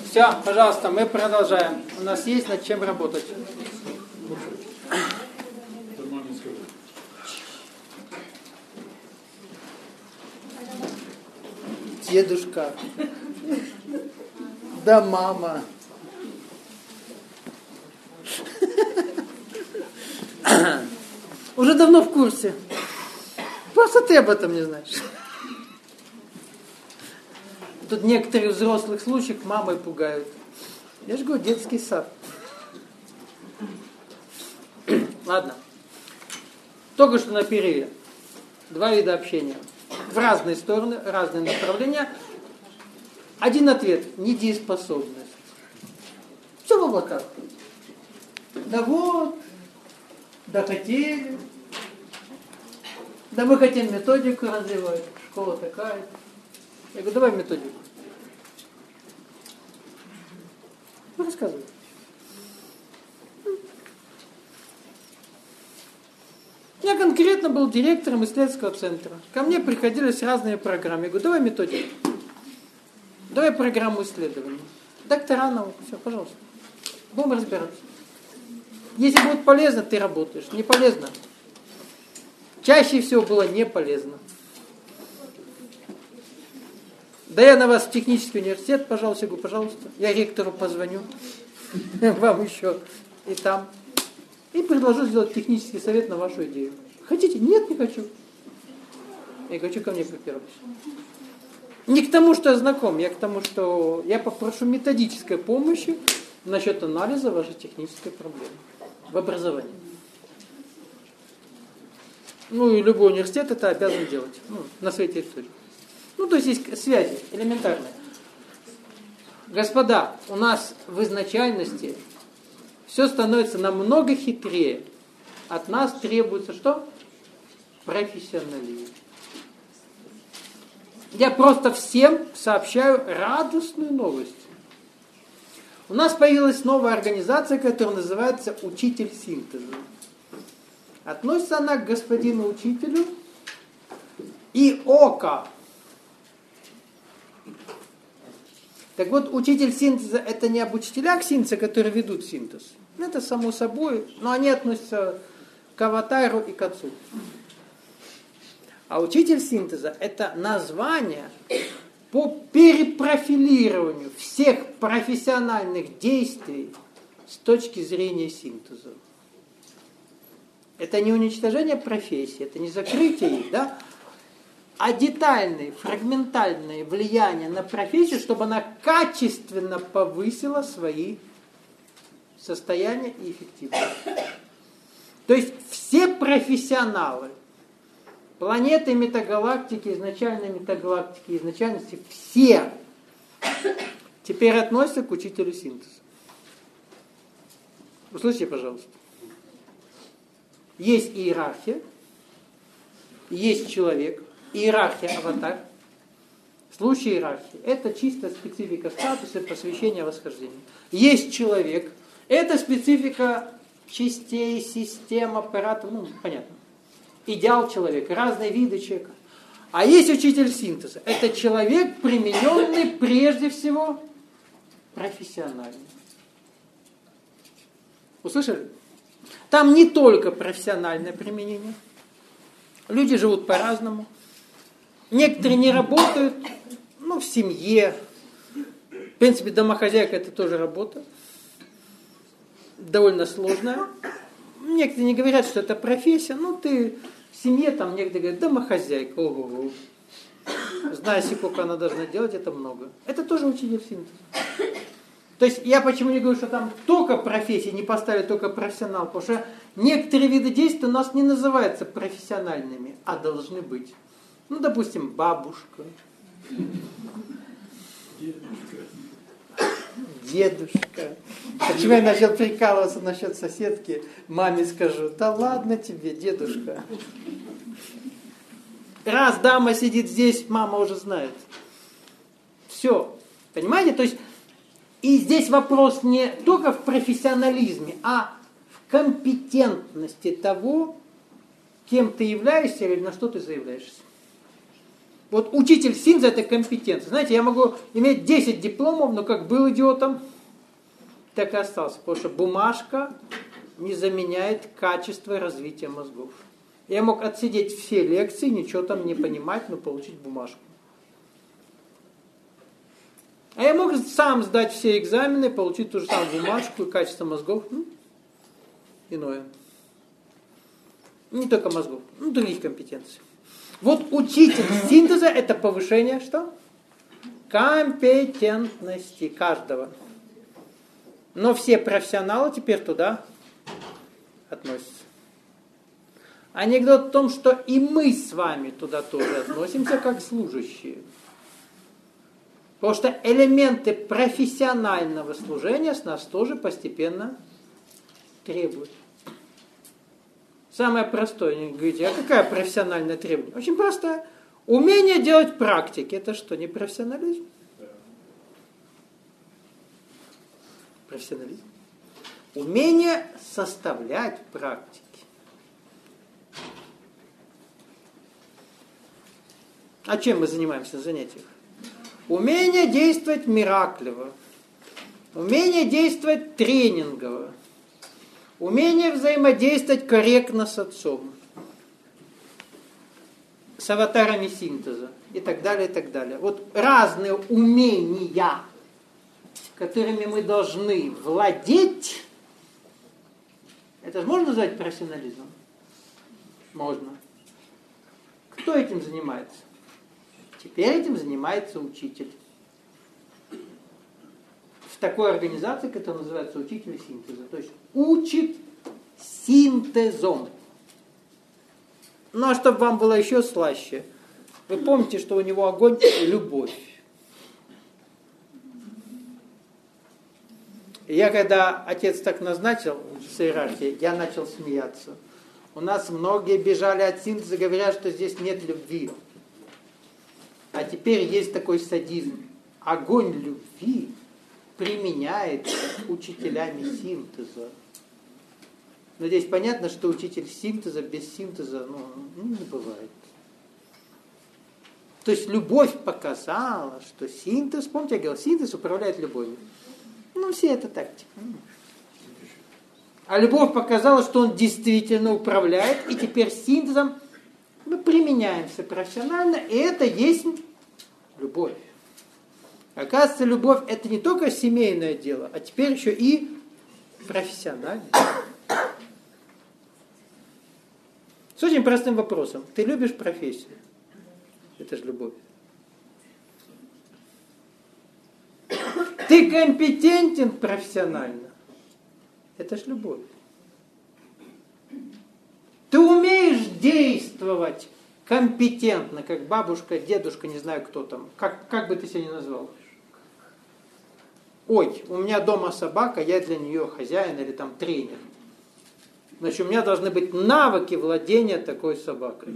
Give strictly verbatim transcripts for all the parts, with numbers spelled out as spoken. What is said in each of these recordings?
Все, пожалуйста, мы продолжаем. У нас есть над чем работать. Дедушка. Да, мама. Уже давно в курсе. Просто ты об этом не знаешь. Тут некоторые взрослых случаев мамой пугают. Я же говорю, детский сад. Ладно. Только что на перерыве. Два вида общения. В разные стороны, разные направления. Один ответ. Недееспособность. Все в облаках. Да вот. Да хотели. Да мы хотим методику развивать. Школа такая. Я говорю, давай методику. Ну, рассказывай. Я конкретно был директором исследовательского центра. Ко мне приходились разные программы. Я говорю, давай методику. Давай программу исследований. Доктора наук. Все, пожалуйста. Будем разбираться. Если будет полезно, ты работаешь. Не полезно. Чаще всего было не полезно. Да я на вас в технический университет, пожалуйста, я говорю, пожалуйста. Я ректору позвоню. Вам еще и там. И предложу сделать технический совет на вашу идею. Хотите? Нет, не хочу. Я хочу, ко мне приперлись. Не к тому, что я знаком, я к тому, что я попрошу методической помощи насчет анализа вашей технической проблемы в образовании. Ну и любой университет это обязан делать. Ну, на своей территории. Ну, то есть есть связи элементарные. Господа, у нас в изначальности все становится намного хитрее. От нас требуется что? Профессионализм. Я просто всем сообщаю радостную новость. У нас появилась новая организация, которая называется «Учитель синтеза». Относится она к господину учителю Иока. Так вот, учитель синтеза – это не об учителях синтеза, которые ведут синтез. Это само собой, но они относятся к аватару и к отцу. А учитель синтеза – это название по перепрофилированию всех профессиональных действий с точки зрения синтеза. Это не уничтожение профессии, это не закрытие их, да? А детальные, фрагментальные влияния на профессию, чтобы она качественно повысила свои состояния и эффективность. То есть все профессионалы планеты, метагалактики, изначальной метагалактики, изначальности, все теперь относятся к учителю синтеза. Услышите, пожалуйста. Есть иерархия, есть человек, иерархия аватар. В случае иерархии это чисто специфика статуса, посвящения, восхождения. Есть человек, это специфика частей, систем, аппаратов, ну, понятно. Идеал человека, разные виды человека. А есть учитель синтеза. Это человек, примененный прежде всего профессионально. Услышали? Там не только профессиональное применение. Люди живут по-разному. Некоторые не работают, ну, в семье. В принципе, домохозяйка это тоже работа. Довольно сложная. Некоторые не говорят, что это профессия. Ну, ты в семье, там, некоторые говорят, домохозяйка. Ого-го. Зная, сколько она должна делать, это много. Это тоже учитель синтеза. То есть, я почему не говорю, что там только профессия, не поставили только профессионал, потому что некоторые виды действий у нас не называются профессиональными, а должны быть. Ну, допустим, бабушка, дедушка. Почему я начал прикалываться насчет соседки, маме скажу, да ладно тебе, дедушка. Раз дама сидит здесь, мама уже знает. Все. Понимаете? То есть, и здесь вопрос не только в профессионализме, а в компетентности того, кем ты являешься или на что ты заявляешься. Вот учитель синтеза – это компетенция. Знаете, я могу иметь десять дипломов, но как был идиотом, так и остался. Потому что бумажка не заменяет качество развития мозгов. Я мог отсидеть все лекции, ничего там не понимать, но получить бумажку. А я мог сам сдать все экзамены, получить ту же самую бумажку, и качество мозгов ну, иное. Не только мозгов, ну, других компетенций. Вот учитель синтеза – это повышение что? Компетентности каждого. Но все профессионалы теперь туда относятся. Анекдот в том, что и мы с вами туда тоже относимся, как служащие. Потому что элементы профессионального служения с нас тоже постепенно требуют. Самое простое, они говорите, а какая профессиональная требование? Очень простая. Умение делать практики. Это что, не профессионализм? Профессионализм. Умение составлять практики. А чем мы занимаемся на занятиях? Умение действовать мираклево. Умение действовать тренингово. Умение взаимодействовать корректно с отцом. С аватарами синтеза. И так далее, и так далее. Вот разные умения, которыми мы должны владеть, это же можно назвать профессионализмом? Можно. Кто этим занимается? Теперь этим занимается учитель. В такой организации, которая называется учитель синтеза. То есть учит синтезом. Ну а чтобы вам было еще слаще, вы помните, что у него огонь – любовь. И я когда отец так назначил с иерархией, я начал смеяться. У нас многие бежали от синтеза, говорят, что здесь нет любви. А теперь есть такой садизм. Огонь любви применяется учителями синтеза. Но здесь понятно, что учитель синтеза без синтеза ну, не бывает. То есть любовь показала, что синтез, помните, я говорил, синтез управляет любовью. Ну, все это так. А любовь показала, что он действительно управляет, и теперь синтезом мы применяемся профессионально, и это есть любовь. Оказывается, любовь это не только семейное дело, а теперь еще и профессиональное. С очень простым вопросом. Ты любишь профессию? Это же любовь. Ты компетентен профессионально? Это же любовь. Ты умеешь действовать компетентно, как бабушка, дедушка, не знаю кто там. Как, как бы ты себя ни назвал? Ой, у меня дома собака, я для нее хозяин или там тренер. Значит, у меня должны быть навыки владения такой собакой.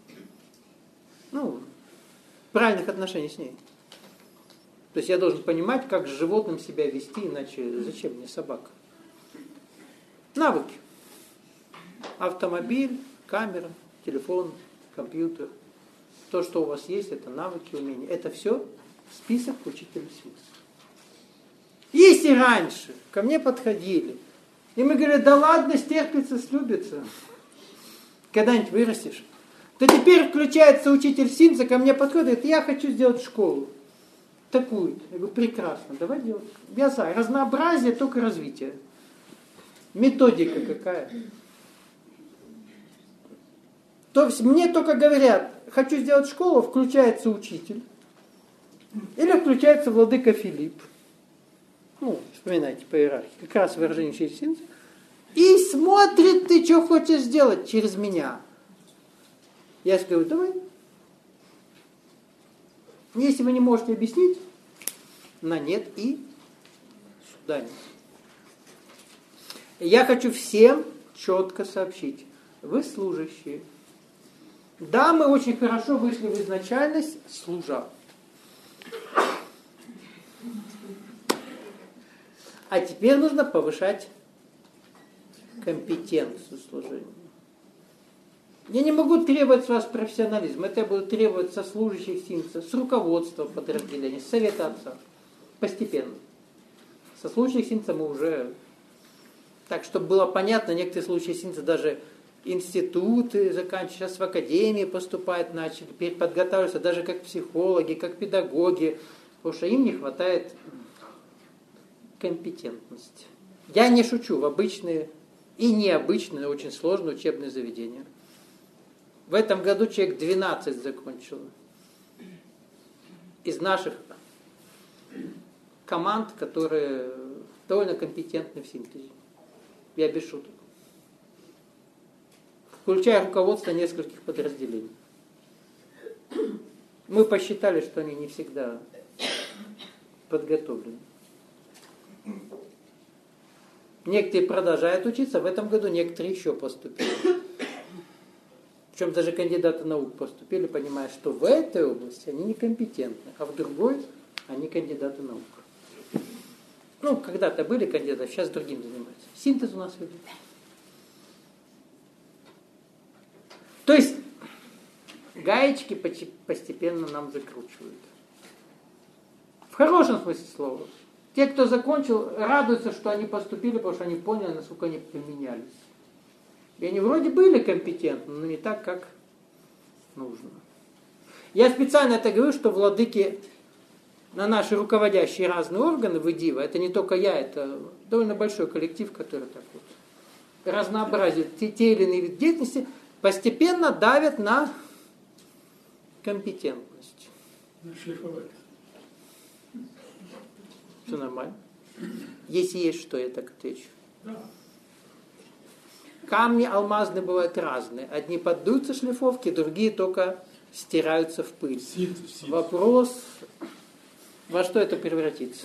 Ну, правильных отношений с ней. То есть я должен понимать, как с животным себя вести, иначе зачем мне собака? Навыки. Автомобиль, камера, телефон, компьютер. То, что у вас есть, это навыки, умения. Это все список учителя синтеза. Если раньше ко мне подходили, и мы говорили, да ладно, стерпится, слюбится, когда-нибудь вырастешь, то теперь включается учитель синтеза, ко мне подходит, говорит, я хочу сделать школу. Такую. Я говорю, прекрасно, давай делать. Я за. Разнообразие, только развитие. Методика какая? То есть мне только говорят, хочу сделать школу, включается учитель. Или включается владыка Филипп. Ну, вспоминайте по иерархии. Как раз выражение через синтез. И смотрит, ты что хочешь сделать через меня. Я скажу, давай. Если вы не можете объяснить, на нет и сюда нет. Я хочу всем четко сообщить. Вы служащие. Да, мы очень хорошо вышли в изначальность, служа. А теперь нужно повышать компетенцию служения. Я не могу требовать с вас профессионализм. Это я буду требовать со служащих синтеза, с руководства подразделения, с совета отца. Постепенно. Со служащих синтеза мы уже... Так, чтобы было понятно, некоторые служащие синтеза даже институты заканчивают, сейчас в академии поступать начали, теперь подготавливаются даже как психологи, как педагоги, потому что им не хватает компетентности. Я не шучу, в обычные и необычные, но очень сложные учебные заведения. В этом году человек двенадцать закончил из наших команд, которые довольно компетентны в синтезе. Я без шуток. Включая руководство нескольких подразделений. Мы посчитали, что они не всегда подготовлены. Некоторые продолжают учиться, в этом году некоторые еще поступили. Причем даже кандидаты наук поступили, понимая, что в этой области они некомпетентны, а в другой они кандидаты наук. Ну, когда-то были кандидаты, сейчас другим занимаются. Синтез у нас ведут. То есть гаечки постепенно нам закручивают. В хорошем смысле слова. Те, кто закончил, радуются, что они поступили, потому что они поняли, насколько они поменялись. И они вроде были компетентны, но не так, как нужно. Я специально это говорю, что владыки на наши руководящие разные органы в ИДИВа, это не только я, это довольно большой коллектив, который так вот разнообразит те, те или иные виды деятельности, постепенно давят на компетентность. Шлифовать. Все нормально. Если есть что, я так отвечу. Да. Камни алмазные бывают разные. Одни поддаются шлифовки, другие только стираются в пыль. Синт, синт. Вопрос, во что это превратится.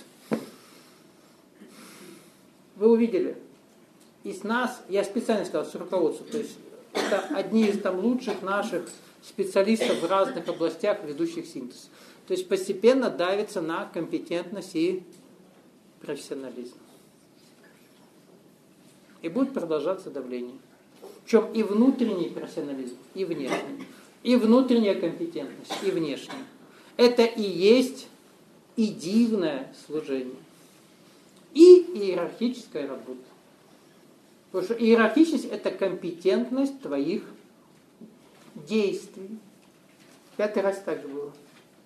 Вы увидели? Из нас, я специально сказал, с руководством, то есть это одни из там лучших наших специалистов в разных областях, ведущих синтез. То есть постепенно давится на компетентность и профессионализм. И будет продолжаться давление. Причем и внутренний профессионализм, и внешний. И внутренняя компетентность, и внешняя. Это и есть и дивное служение. И иерархическая работа. Потому что иерархичность – это компетентность твоих действий. Пятый раз так же было.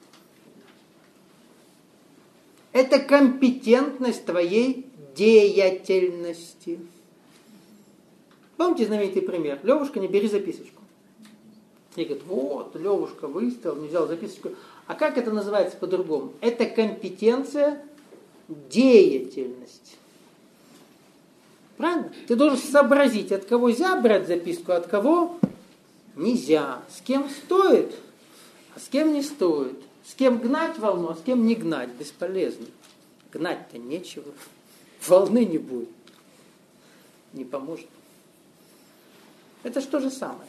Это компетентность твоей деятельности. Помните знаменитый пример? Левушка, не бери записочку. И говорит, вот, Левушка выставил, не взял записочку. А как это называется по-другому? Это компетенция деятельности. Правильно? Ты должен сообразить, от кого нельзя брать записку, а от кого нельзя. С кем стоит, а с кем не стоит. С кем гнать волну, а с кем не гнать. Бесполезно. Гнать-то нечего. Волны не будет. Не поможет. Это же то же самое.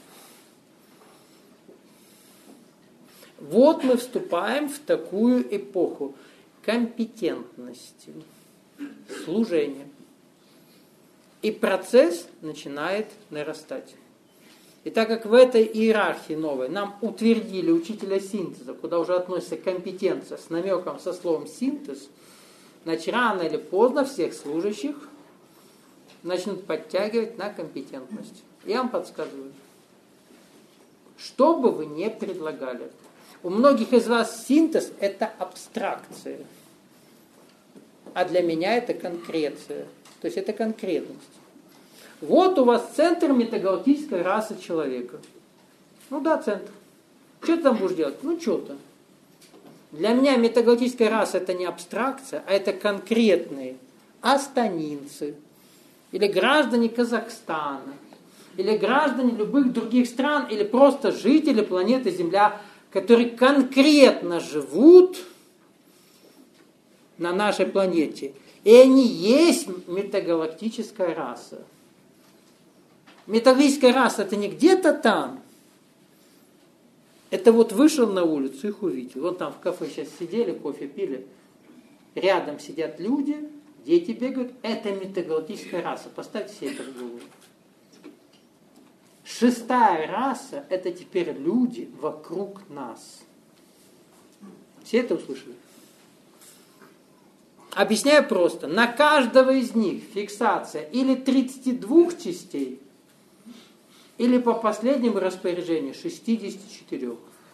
Вот мы вступаем в такую эпоху компетентности, служения. И процесс начинает нарастать. И так как в этой иерархии новой нам утвердили учителя синтеза, куда уже относится компетенция с намеком со словом синтез, значит, рано или поздно всех служащих начнут подтягивать на компетентность. Я вам подсказываю. Что бы вы ни предлагали, у многих из вас синтез – это абстракция, а для меня это конкреция. То есть это конкретность. Вот у вас центр метагалактической расы человека. Ну да, центр. Что ты там будешь делать? Ну что-то. Для меня метагалактическая раса это не абстракция, а это конкретные астанинцы, или граждане Казахстана, или граждане любых других стран, или просто жители планеты Земля, которые конкретно живут на нашей планете. И они есть метагалактическая раса. Метагалактическая раса это не где-то там. Это вот вышел на улицу, их увидел. Вот там в кафе сейчас сидели, кофе пили. Рядом сидят люди, дети бегают. Это метагалактическая раса. Поставьте себе это в голову. Шестая раса – это теперь люди вокруг нас. Все это услышали? Объясняю просто. На каждого из них фиксация или тридцати двух частей, или по последнему распоряжению шестидесяти четырёх.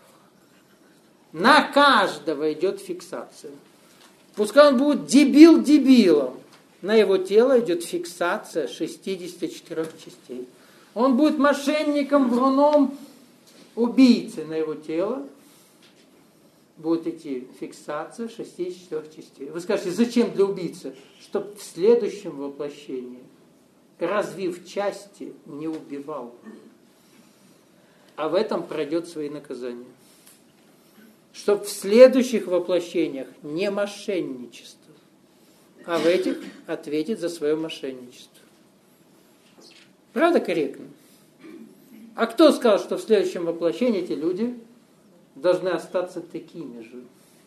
На каждого идет фиксация. Пускай он будет дебил дебилом, на его тело идет фиксация шестидесяти четырёх частей. Он будет мошенником, вруном, убийцей, на его тело будет идти фиксация шестидесяти четырёх частей. Вы скажете, зачем для убийцы? Чтобы в следующем воплощении, развив части, не убивал. А в этом пройдет свои наказания. Чтобы в следующих воплощениях не мошенничество, а в этих ответит за свое мошенничество. Правда корректно? А кто сказал, что в следующем воплощении эти люди должны остаться такими же?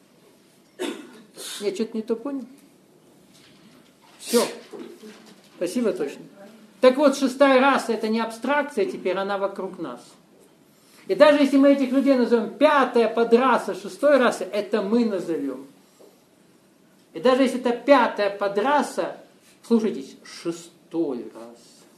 Я что-то не то понял? Все. Спасибо, точно. Так вот, шестая раса – это не абстракция, теперь она вокруг нас. И даже если мы этих людей назовем пятая подраса шестой расы, это мы назовем. И даже если это пятая подраса, слушайтесь, шестой раз.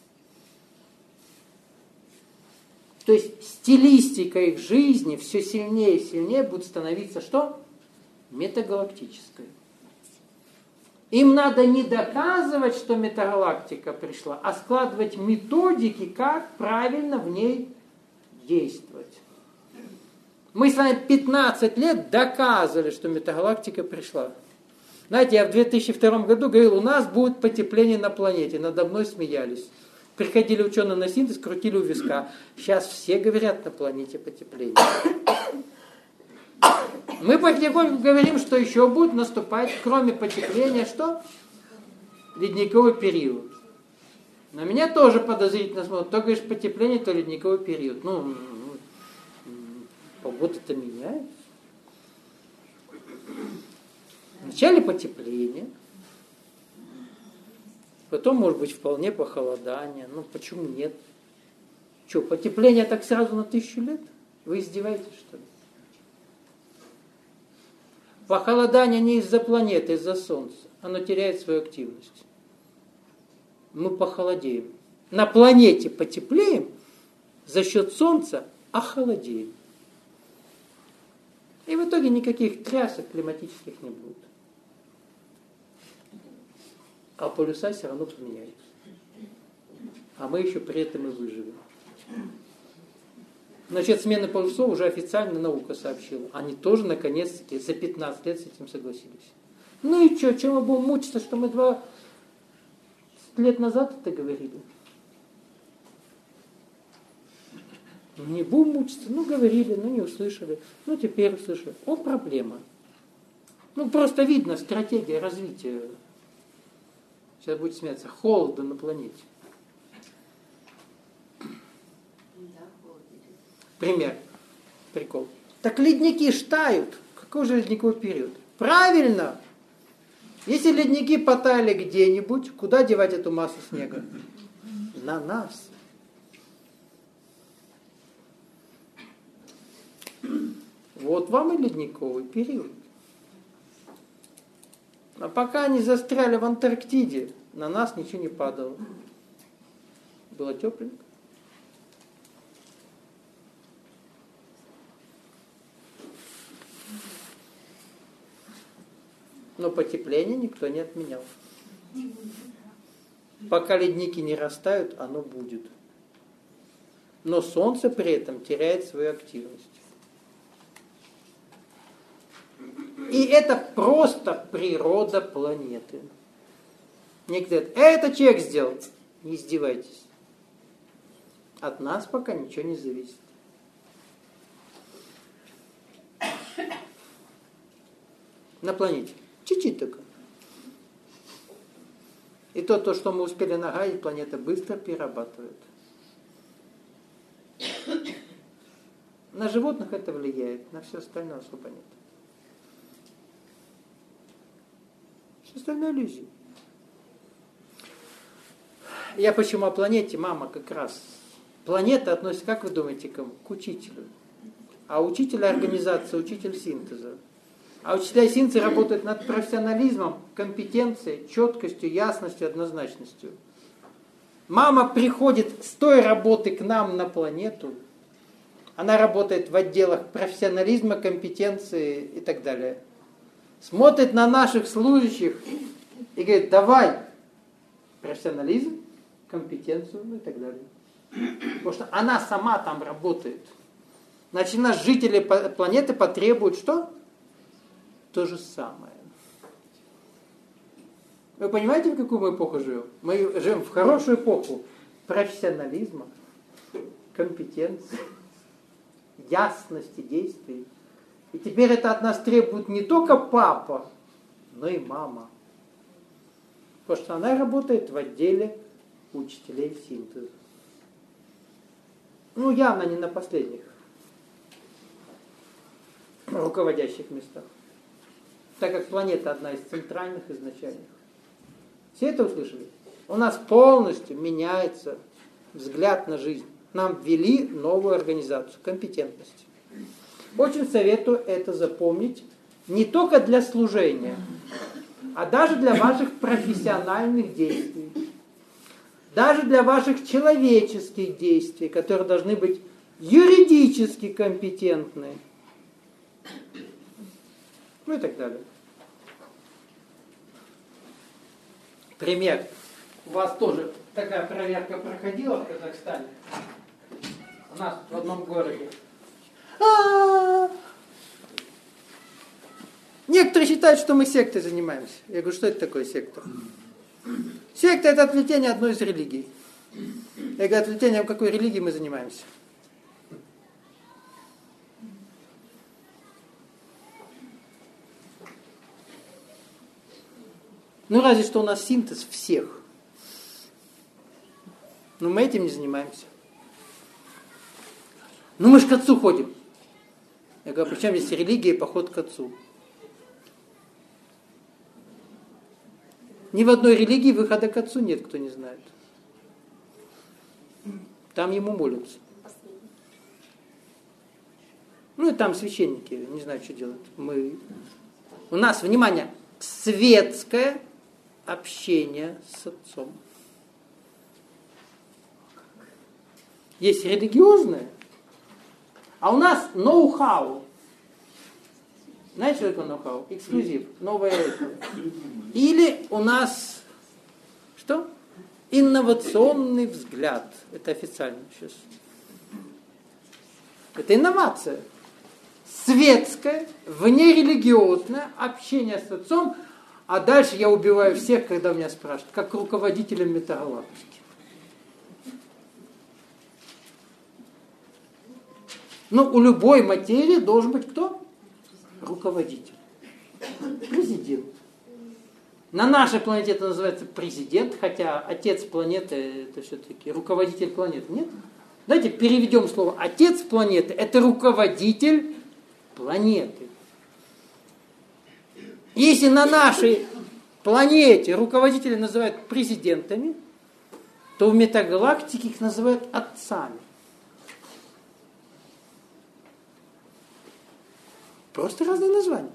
То есть стилистика их жизни все сильнее и сильнее будет становиться что? Метагалактической. Им надо не доказывать, что метагалактика пришла, а складывать методики, как правильно в ней действовать. Мы с вами пятнадцать лет доказывали, что метагалактика пришла. Знаете, я в две тысячи втором году говорил, у нас будет потепление на планете. Надо мной смеялись. Приходили ученые на синтез, крутили у виска. Сейчас все говорят на планете потепление. Мы потихоньку говорим, что еще будет наступать, кроме потепления, что? Ледниковый период. На меня тоже подозрительно смотрят. То говоришь потепление, то ледниковый период. Ну, погода-то меняется. Вначале потепление, потом, может быть, вполне похолодание. Ну, почему нет? Что, потепление так сразу на тысячу лет? Вы издеваетесь, что ли? Похолодание не из-за планеты, из-за Солнца. Оно теряет свою активность. Мы похолодеем. На планете потеплеем, за счет Солнца охолодеем. И в итоге никаких трясок климатических не будет. А полюса все равно поменяются. А мы еще при этом и выживем. Насчет смены полюсов уже официально наука сообщила. Они тоже, наконец-таки, за пятнадцать лет с этим согласились. Ну и что, чем мы будем мучиться, что мы два лет назад это говорили? Не будем мучиться, ну говорили, ну не услышали, ну теперь услышали. Вот проблема. Ну просто видно стратегия развития. Сейчас будет смеяться, холода на планете. Пример. Прикол. Так ледники штают. Какой же ледниковый период? Правильно! Если ледники потаяли где-нибудь, куда девать эту массу снега? На нас. Вот вам и ледниковый период. А пока они застряли в Антарктиде, на нас ничего не падало. Было тепленько. Но потепление никто не отменял. Пока ледники не растают, оно будет. Но Солнце при этом теряет свою активность. И это просто природа планеты. Некоторые говорят, это человек сделал. Не издевайтесь. От нас пока ничего не зависит. На планете. Чуть-чуть только. И то, то, что мы успели нагадить, планета быстро перерабатывает. На животных это влияет, на все остальное особо нет. Все остальное иллюзии. Я почему о планете, мама как раз Планета относится, как вы думаете, к кому? К учителю. А учитель организации, учитель синтеза. А учителя синтеза работают над профессионализмом, компетенцией, четкостью, ясностью, однозначностью. Мама приходит с той работы к нам на планету. Она работает в отделах профессионализма, компетенции и так далее. Смотрит на наших служащих и говорит, давай профессионализм, компетенцию ну и так далее. Потому что она сама там работает. Значит, нас жители планеты потребуют что? То же самое. Вы понимаете, в какую мы эпоху живем? Мы живем в хорошую эпоху профессионализма, компетенции, ясности действий. И теперь это от нас требует не только папа, но и мама. Потому что она работает в отделе учителей синтеза. Ну, явно не на последних руководящих местах. Так как планета одна из центральных изначальных. Все это услышали? У нас полностью меняется взгляд на жизнь. Нам ввели новую организацию, компетентность. Очень советую это запомнить не только для служения, а даже для ваших профессиональных действий. Даже для ваших человеческих действий, которые должны быть юридически компетентны. Ну и так далее. Пример. У вас тоже такая проверка проходила в Казахстане. У нас в одном городе. А-а-а! Некоторые считают, что мы сектой занимаемся. Я говорю, что это такое секта? Секта – это отвлечение одной из религий. Я говорю, отвлечение, в какой религии мы занимаемся? Ну, разве что у нас синтез всех. Но мы этим не занимаемся. Ну, мы же к отцу ходим. Я говорю, причем здесь религия и поход к отцу? Ни в одной религии выхода к отцу нет, кто не знает. Там ему молятся. Ну и там священники, не знаю, что делают. Мы... У нас, внимание, светское общение с отцом. Есть религиозное, а у нас ноу-хау. Знаете, что такое ноу-хау? Эксклюзив, новое это. Или у нас что? Инновационный взгляд. Это официально сейчас. Это инновация. Светское, внерелигиозное общение с отцом, а дальше я убиваю всех, когда меня спрашивают, как руководителя метагалактики. Но у любой материи должен быть кто? Руководитель. Президент. На нашей планете это называется президент, хотя отец планеты это все-таки руководитель планеты. Нет? Давайте переведем слово отец планеты. Это руководитель планеты. Если на нашей планете руководители называют президентами, то в метагалактике их называют отцами. Просто разные названия.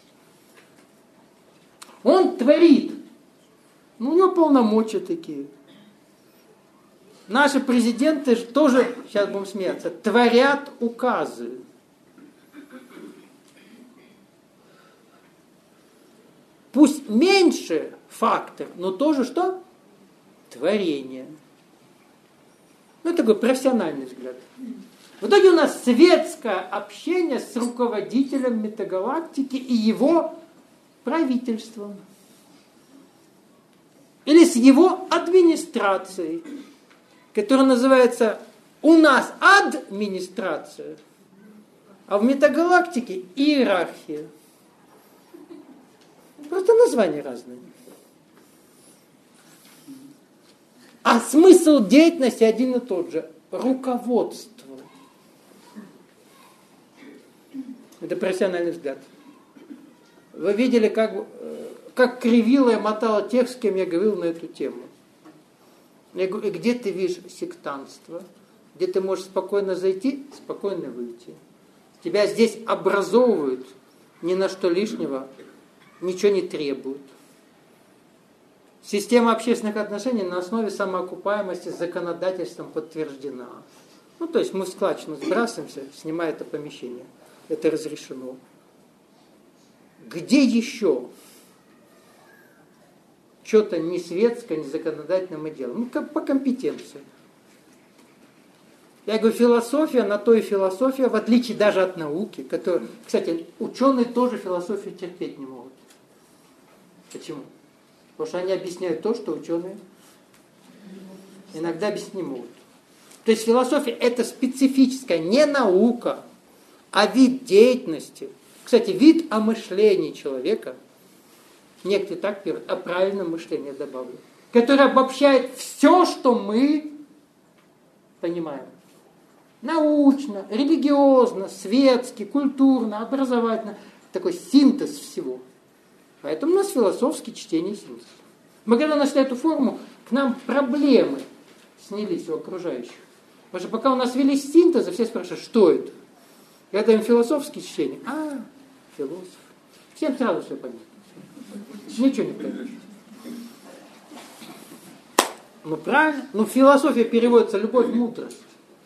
Он творит. Ну, у него полномочия такие. Наши президенты тоже, сейчас будем смеяться, творят указы. Пусть меньше фактор, но тоже что? Творение. Ну, такой профессиональный взгляд. В итоге у нас светское общение с руководителем метагалактики и его правительством. Или с его администрацией, которая называется у нас администрация, а в метагалактике иерархия. Просто названия разные. А смысл деятельности один и тот же. Руководство. Это профессиональный взгляд. Вы видели, как, как кривила и мотала тех, с кем я говорил на эту тему. Я говорю, где ты видишь сектантство? где ты можешь спокойно зайти, спокойно выйти. Тебя здесь образовывают, ни на что лишнего, ничего не требуют. Система общественных отношений на основе самоокупаемости законодательством подтверждена. Ну, то есть мы в складчину сбрасываемся, снимая это помещение. Это разрешено. Где еще что-то не светское, не законодательное мы делаем? Ну, как по компетенции. Я говорю, философия, на то и философия, в отличие даже от науки, которая, кстати, ученые тоже философию терпеть не могут. Почему? Потому что они объясняют то, что ученые иногда объяснить не могут. То есть философия это специфическая, не наука, а вид деятельности. Кстати, вид о мышлении человека, некоторые так пишут, о правильном мышлении добавлю, который обобщает все, что мы понимаем. Научно, религиозно, светски, культурно, образовательно. Такой синтез всего. Поэтому у нас философские чтения и синтез. Мы когда нашли эту форму, к нам проблемы снялись у окружающих. Потому что пока у нас вели синтезы, все спрашивают, что это? Когда им философские чтения, а, философ. Всем сразу все понятно. Ничего не поймешь. Ну правильно. Ну философия переводится любовь, мудрость.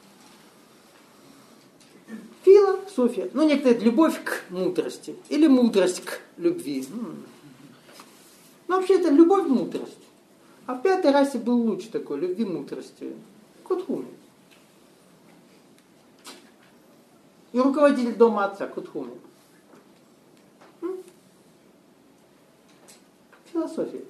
Философия. Ну, некоторые любовь к мудрости. Или мудрость к любви. Ну, вообще это любовь к мудрости. А в пятой расе был луч такой, любви мудрости. Кутхуми. И руководитель дома отца Кутхуми. Философия.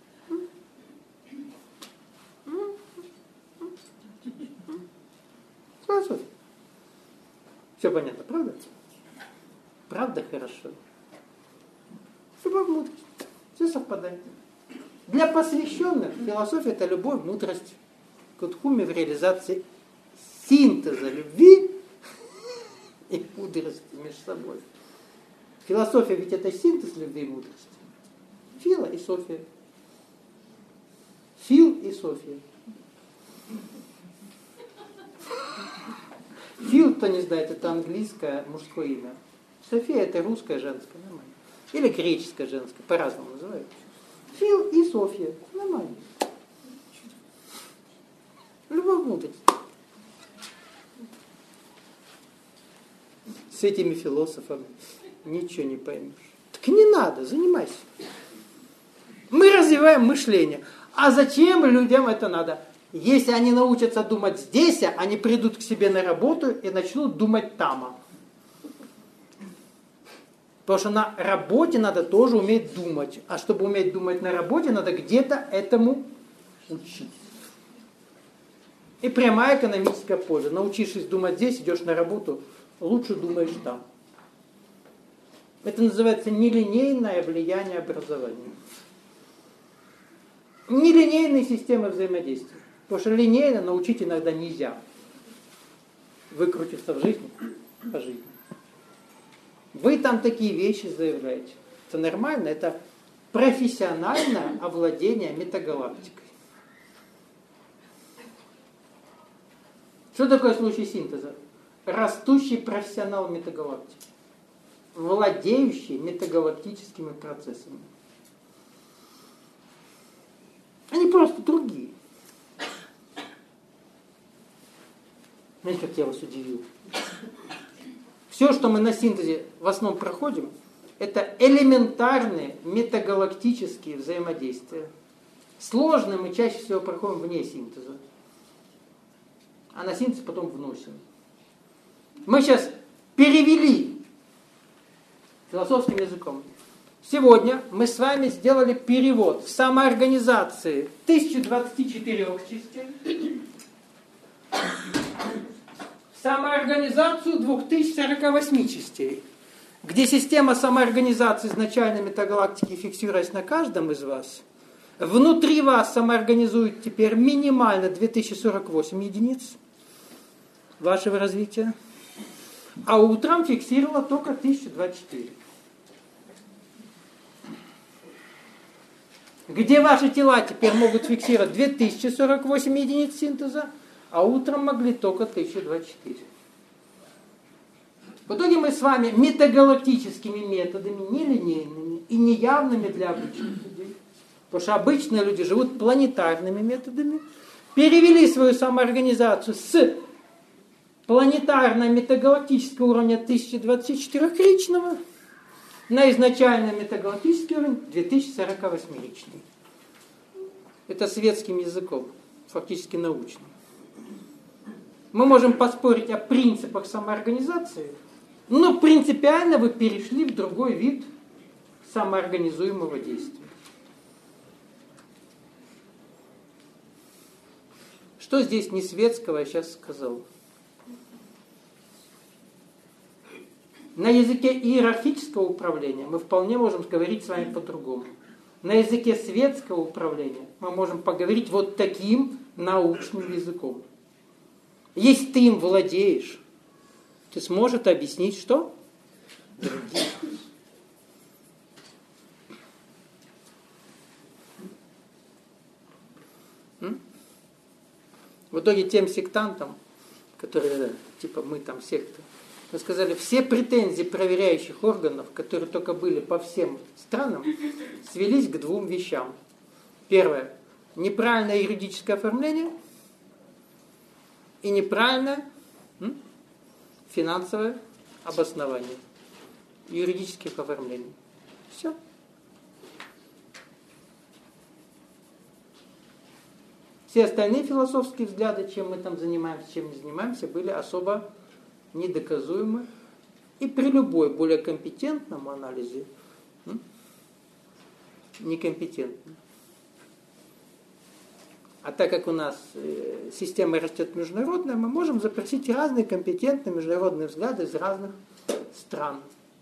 Философия. Все понятно, правда? Правда хорошо. Любовь, мудрость. Все совпадает. Для посвященных философия это любовь, мудрость. Кутхуми в реализации синтеза любви и мудрости между собой. Философия ведь это синтез любви и мудрости. Фила и София. Фил и София. Фил, кто не знает, это английское мужское имя. София это русское женское, нормально. Или греческое женское, по-разному называют. Фил и София, нормально. Любовь мудрость. С этими философами ничего не поймешь. Так не надо, занимайся. Мы развиваем мышление. А зачем людям это надо? Если они научатся думать здесь, они придут к себе на работу и начнут думать там. Потому что на работе надо тоже уметь думать. А чтобы уметь думать на работе, надо где-то этому учиться. И прямая экономическая польза. Научившись думать здесь, идешь на работу, лучше думаешь там. Это называется нелинейное влияние образования. Нелинейные системы взаимодействия. Потому что линейно научить иногда нельзя. Выкрутиться в жизни по жизни. Вы там такие вещи заявляете. Это нормально, это профессиональное овладение метагалактикой. Что такое случай синтеза? Растущий профессионал метагалактики, владеющий метагалактическими процессами. Они просто другие. Знаете, как я вас удивил? Все, что мы на синтезе в основном проходим, это элементарные метагалактические взаимодействия. Сложные мы чаще всего проходим вне синтеза. А на синтез потом вносим. Мы сейчас перевели философским языком. Сегодня мы с вами сделали перевод в самоорганизации тысячи двадцати четырёх частей, в самоорганизацию две тысячи сорока восьми частей, где система самоорганизации изначально метагалактики, фиксируясь на каждом из вас, внутри вас самоорганизует теперь минимально две тысячи сорок восемь единиц вашего развития, а утром фиксировала только тысяча двадцать четыре. Где ваши тела теперь могут фиксировать две тысячи сорок восемь единиц синтеза, а утром могли только тысяча двадцать четыре. В итоге мы с вами метагалактическими методами, нелинейными и неявными для обычных людей, потому что обычные люди живут планетарными методами, перевели свою самоорганизацию с планетарно-метагалактического уровня тысяча двадцать четыре ричного на изначально метагалактический уровень две тысячи сорок восемь ричный. Это светским языком, фактически научным. Мы можем поспорить о принципах самоорганизации, но принципиально вы перешли в другой вид самоорганизуемого действия. Что здесь не светского, я сейчас сказал. На языке иерархического управления мы вполне можем говорить с вами по-другому. На языке светского управления мы можем поговорить вот таким научным языком. Если ты им владеешь, ты сможешь объяснить, что? Другим. М? В итоге тем сектантам, которые, типа, мы там секта, мы сказали, все претензии проверяющих органов, которые только были по всем странам, свелись к двум вещам. Первое. Неправильное юридическое оформление и неправильное м, финансовое обоснование юридических оформлений. Все. Все остальные философские взгляды, чем мы там занимаемся, чем не занимаемся, были особо недоказуемы. И при любой более компетентном анализе м, некомпетентны. А так как у нас э, система растет международная, мы можем запросить разные компетентные международные взгляды из разных стран.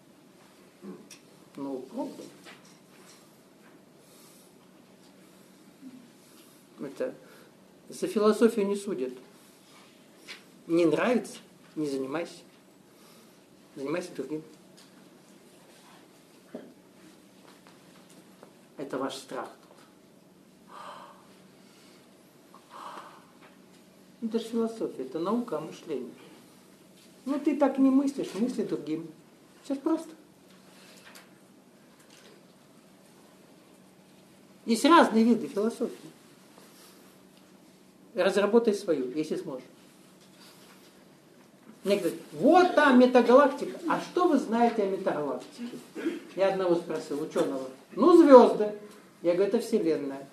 Ну, пробуем. Это за философию не судят. Не нравится, не занимайся. Занимайся другим. Это ваш страх. Это же философия, это наука о мышлении. Ну ты так не мыслишь, мысли другим. Все просто. Есть разные виды философии. Разработай свою, если сможешь. Мне говорят, вот там метагалактика. А что вы знаете о метагалактике? Я одного спросил, ученого. Ну, звезды. Я говорю, это Вселенная.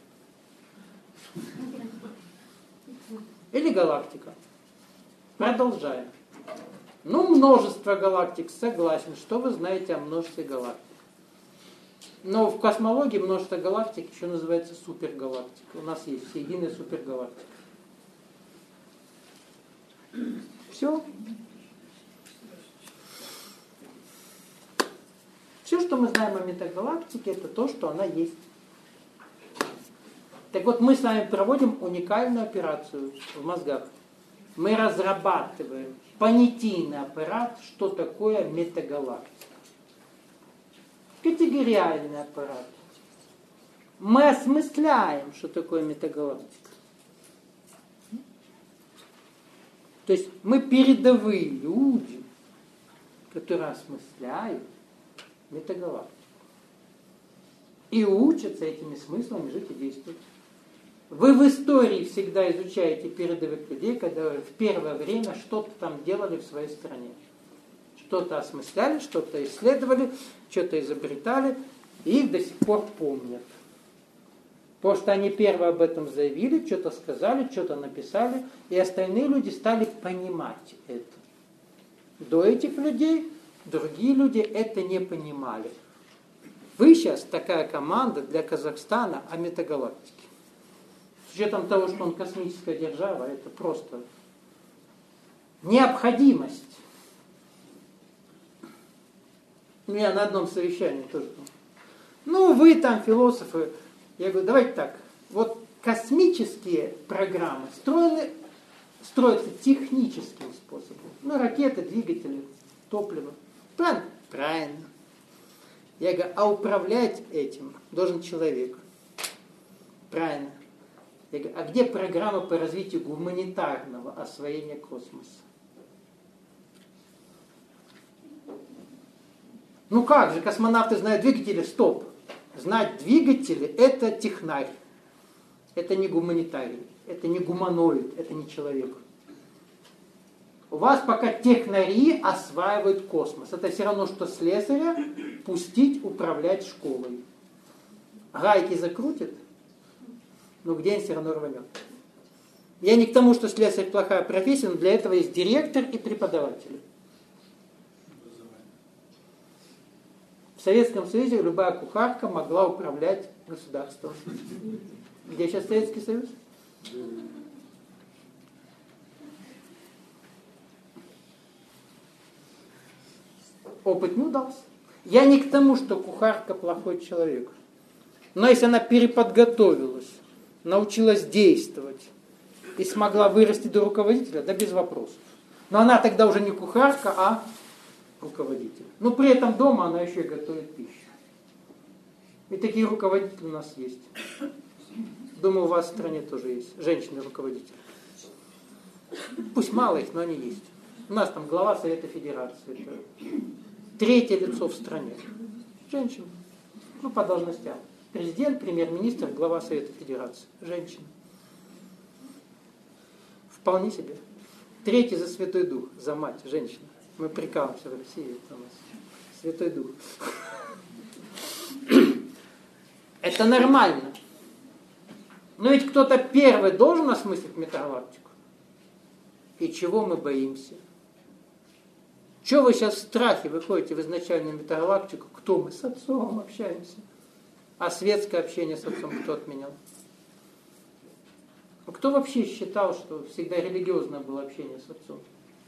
Или галактика. Продолжаем. Ну, множество галактик, согласен. Что вы знаете о множестве галактик? Но в космологии множество галактик еще называется супергалактика. У нас есть единая супергалактика. Все. Все, что мы знаем о метагалактике, это то, что она есть. Так вот, мы с вами проводим уникальную операцию в мозгах. Мы разрабатываем понятийный аппарат, что такое метагалактика. Категориальный аппарат. Мы осмысляем, что такое метагалактика. То есть мы передовые люди, которые осмысляют метагалактику. И учатся этими смыслами жить и действовать. Вы в истории всегда изучаете передовых людей, когда в первое время что-то там делали в своей стране. Что-то осмысляли, что-то исследовали, что-то изобретали, и их до сих пор помнят. Потому что они первые об этом заявили, что-то сказали, что-то написали, и остальные люди стали понимать это. До этих людей другие люди это не понимали. Вы сейчас такая команда для Казахстана о метагалактике. С учетом того, что он космическая держава, это просто необходимость. Ну, я на одном совещании тоже. Ну, вы там философы. Я говорю, давайте так. Вот космические программы строены, строятся техническим способом. Ну, ракеты, двигатели, топливо. Правильно? Правильно. Я говорю, а управлять этим должен человек. Правильно. Я говорю, а где программа по развитию гуманитарного освоения космоса? Ну как же, космонавты знают двигатели? Стоп. Знать двигатели – это технарь. Это не гуманитарий, это не гуманоид, это не человек. У вас пока технари осваивают космос. Это все равно, что слесаря пустить управлять школой. Гайки закрутит, но где-нибудь все равно рванет. Я не к тому, что слесарь плохая профессия, но для этого есть директор и преподаватели. В Советском Союзе любая кухарка могла управлять государством. Где сейчас Советский Союз? Опыт не удался. Я не к тому, что кухарка плохой человек. Но если она переподготовилась, научилась действовать и смогла вырасти до руководителя, да без вопросов. Но она тогда уже не кухарка, а руководитель. Но при этом дома она еще и готовит пищу. И такие руководители у нас есть. Думаю, у вас в стране тоже есть женщины-руководители. Пусть мало их, но они есть. У нас там глава Совета Федерации. Это третье лицо в стране. Женщина. Ну, по должностям. Президент, премьер-министр, глава Совета Федерации. Женщина. Вполне себе. Третий за Святой Дух, за мать, женщина. Мы прикалываемся в России. Это у нас Святой Дух. Это нормально. Но ведь кто-то первый должен осмыслить метагалактику. И чего мы боимся? Чего вы сейчас в страхе выходите в изначальную метагалактику? Кто мы с отцом общаемся? А светское общение с отцом кто отменял? Ну, кто вообще считал, что всегда религиозное было общение с отцом?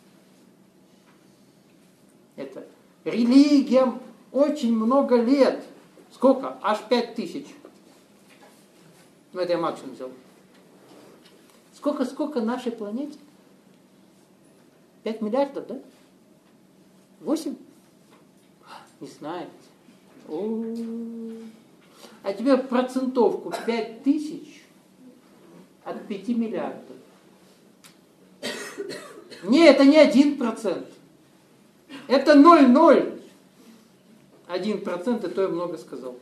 Это религиям очень много лет. Сколько? Аж пять тысяч. Ну, это я максимум взял. Сколько, сколько нашей планете? Пять миллиардов, да? Восемь? Не знаете. О-о-о. А тебе процентовку пять тысяч от пяти миллиардов. Не, это не один процент. Это ноль ноль. Один процент, и то я много сказал.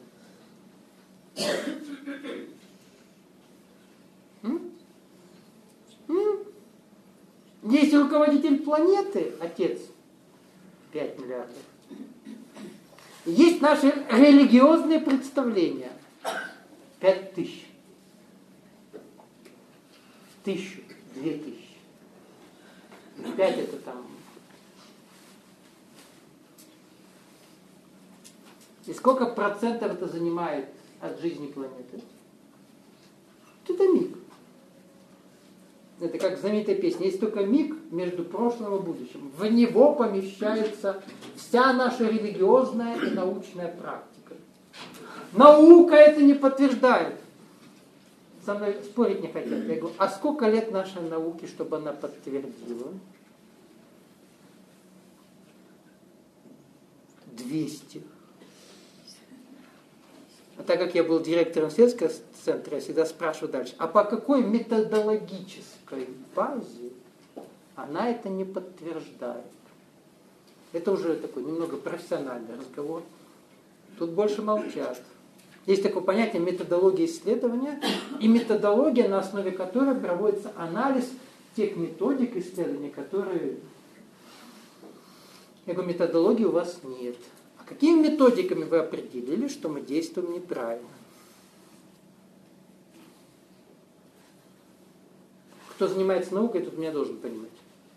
М? М? Есть руководитель планеты, отец, пять миллиардов. Есть наши религиозные представления, пять тысяч. Тысячу, две тысячи. Пять это там. И сколько процентов это занимает от жизни планеты? Это миг. Это как знаменитая песня. Есть только миг между прошлым и будущим. В него помещается вся наша религиозная и научная практика. Наука это не подтверждает. Со мной спорить не хотят. Я говорю, а сколько лет нашей науке, чтобы она подтвердила? двести. А так как я был директором сельского центра, я всегда спрашиваю дальше, а по какой методологической базе она это не подтверждает? Это уже такой немного профессиональный разговор. Тут больше молчат. Есть такое понятие методология исследования и методология, на основе которой проводится анализ тех методик исследования, которые... Я говорю, методологии у вас нет. Какими методиками вы определили, что мы действуем неправильно? Кто занимается наукой, тут меня должен понимать.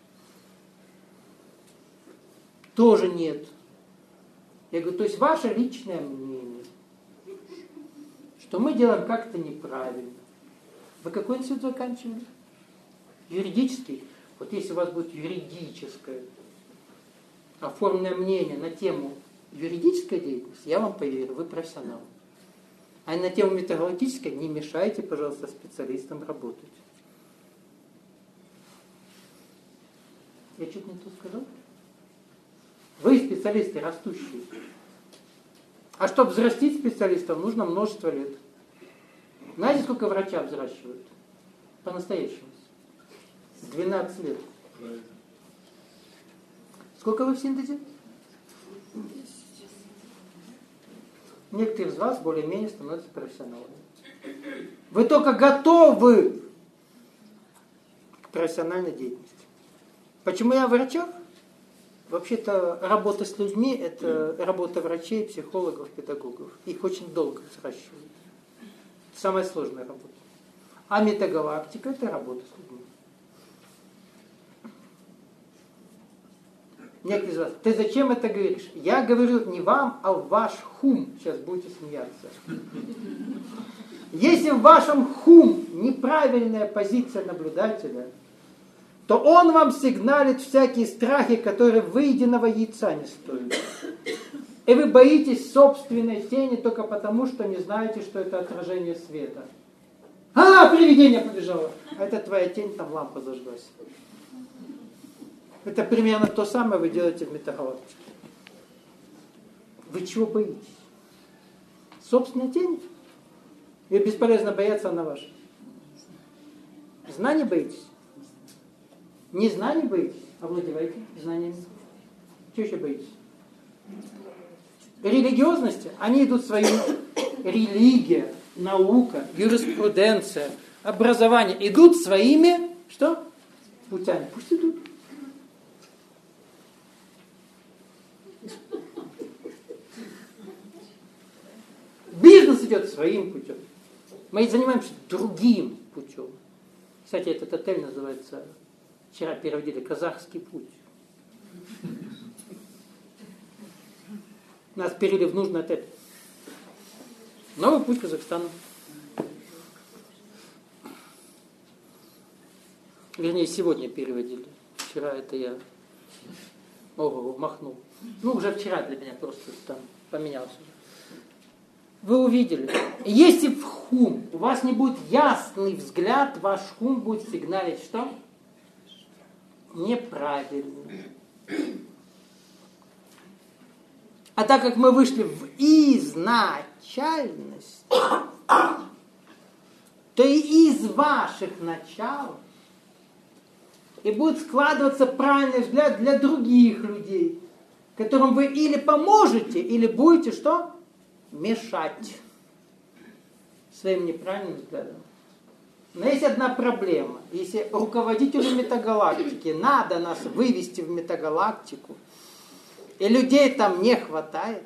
Тоже нет. Я говорю, то есть ваше личное мнение, что мы делаем как-то неправильно. Вы какой институт заканчивали? Юридический? Вот если у вас будет юридическое оформленное мнение на тему юридической деятельности, я вам поверю, вы профессионал. А на тему метагалактической не мешайте, пожалуйста, специалистам работать. Я что-то не то сказал? Вы специалисты растущие. А чтобы взрастить специалистов, нужно множество лет. Знаете, сколько врача взращивают? По-настоящему. двенадцать лет. Сколько вы в синтезе? Некоторые из вас более-менее становятся профессионалами. Вы только готовы к профессиональной деятельности. Почему я о врачах? Вообще-то работа с людьми – это работа врачей, психологов, педагогов. Их очень долго взращивают. Самая сложная работа. А метагалактика – это работа с людьми. Некоторые из вас, ты зачем это говоришь? Я говорю не вам, а в ваш хум. Сейчас будете смеяться. Если в вашем хум неправильная позиция наблюдателя, то он вам сигналит всякие страхи, которые выеденного яйца не стоят. И вы боитесь собственной тени только потому, что не знаете, что это отражение света. А, привидение побежало. А это твоя тень, там лампа зажглась. Это примерно то самое вы делаете в метагалактике. Вы чего боитесь? Собственной тени? Ее бесполезно бояться, она ваша. Знаний боитесь? Не знаний боитесь? Овладевайте знаниями. Чего еще боитесь? Религиозности? Они идут своим. Религия, наука, юриспруденция, образование идут своими, что? Путями. Пусть идут. Бизнес идет своим путем. Мы занимаемся другим путем. Кстати, этот отель называется, вчера переводили, «Казахский путь». Нас перевели в нужный отель. Новый путь Казахстана. Вернее, сегодня переводили. Вчера это я ого, махнул. Ну, уже вчера для меня просто там поменялся. Вы увидели. Если в хум у вас не будет ясный взгляд, ваш хум будет сигналить, что? Неправильно. А так как мы вышли в изначальность, то и из ваших начал и будет складываться правильный взгляд для других людей, которым вы или поможете, или будете что? Мешать своим неправильным взглядом. Но есть одна проблема. Если руководителю метагалактики надо нас вывести в метагалактику, и людей там не хватает,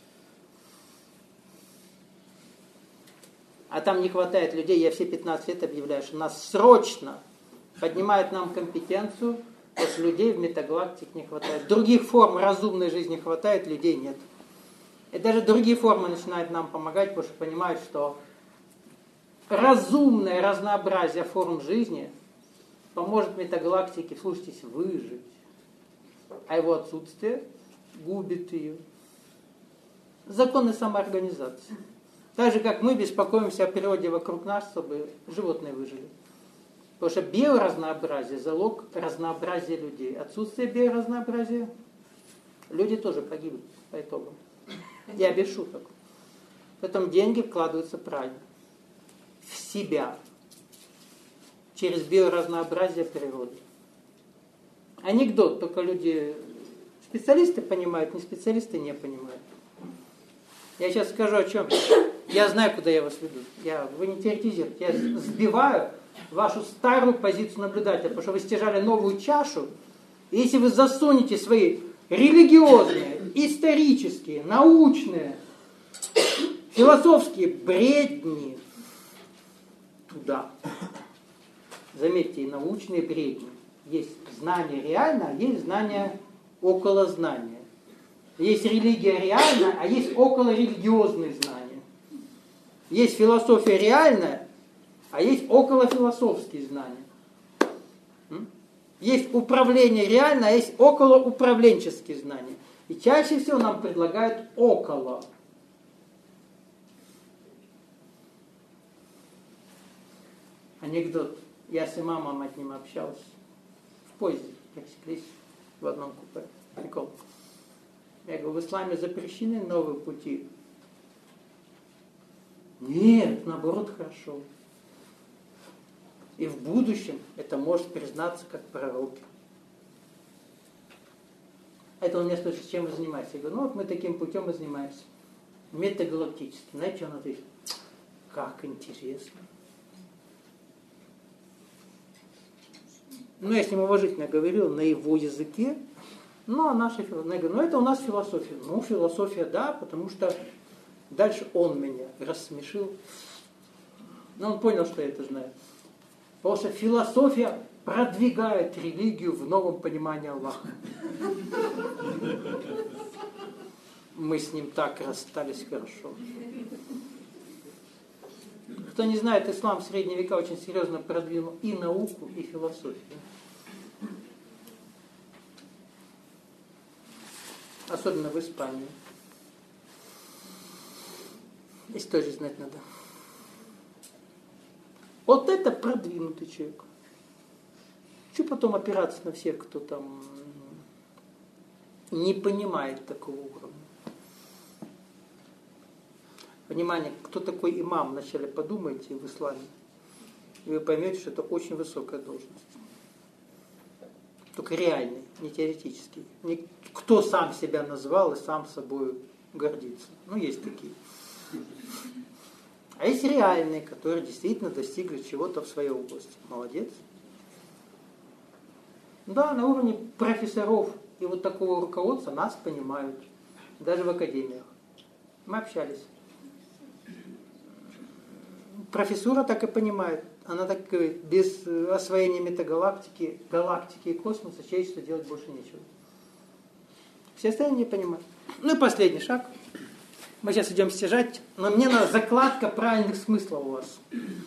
а там не хватает людей, я все пятнадцать лет объявляю, что нас срочно поднимают нам компетенцию, потому что людей в метагалактике не хватает. Других форм разумной жизни хватает, людей нет. И даже другие формы начинают нам помогать, потому что понимают, что разумное разнообразие форм жизни поможет метагалактике, слушайтесь, выжить. А его отсутствие губит ее. Законы самоорганизации. Так же, как мы беспокоимся о природе вокруг нас, чтобы животные выжили. Потому что биоразнообразие – залог разнообразия людей. Отсутствие биоразнообразия – люди тоже погибнут по итогам. Я без шуток. Поэтому деньги вкладываются правильно. В себя. Через биоразнообразие природы. Анекдот, только люди, специалисты понимают, не специалисты не понимают. Я сейчас скажу о чем. Я знаю, куда я вас веду. Я, вы не теоретизируете. Я сбиваю вашу старую позицию наблюдателя, потому что вы стяжали новую чашу. И если вы засунете свои религиозные, исторические, научные, философские бредни туда. Заметьте, и научные бредни. Есть знание реально, а есть знание околознания. Есть религия реальная, а есть околорелигиозные знания. Есть философия реальная, а есть околофилософские знания. Есть управление реальное, а есть околоуправленческие знания. И чаще всего нам предлагают около. Анекдот. Я с имамом одним общался. В поезде. Пересеклись в одном купе. Прикол. Я говорю, в исламе запрещены новые пути? Нет, наоборот, хорошо. И в будущем это может признаться как пророки. Это он меня спрашивает, чем вы занимаетесь? Я говорю, ну вот мы таким путем и занимаемся. Метагалактически. Знаете, он ответил, как интересно. Ну, я с ним уважительно говорил на его языке, ну, а наша философия. Я говорю, ну, это у нас философия. Ну, философия, да, потому что дальше он меня рассмешил. Но он понял, что я это знаю. Потому что философия продвигает религию в новом понимании Аллаха. Мы с ним так расстались хорошо. Кто не знает, ислам в средние века очень серьезно продвинул и науку, и философию. Особенно в Испании. Историю знать надо. Вот это продвинутый человек. Что потом опираться на всех, кто там не понимает такого уровня? Внимание, кто такой имам, вначале подумайте в исламе, и вы поймете, что это очень высокая должность. Только реальный, не теоретический. Кто сам себя назвал и сам собой гордится. Ну, есть такие. А есть реальные, которые действительно достигли чего-то в своей области. Молодец. Да, на уровне профессоров и вот такого руководства нас понимают. Даже в академиях. Мы общались. Профессура так и понимает. Она так говорит, без освоения метагалактики, галактики и космоса человечеству делать больше нечего. Все остальные не понимают. Ну и последний шаг. Мы сейчас идем стяжать, но мне надо закладка правильных смыслов у вас.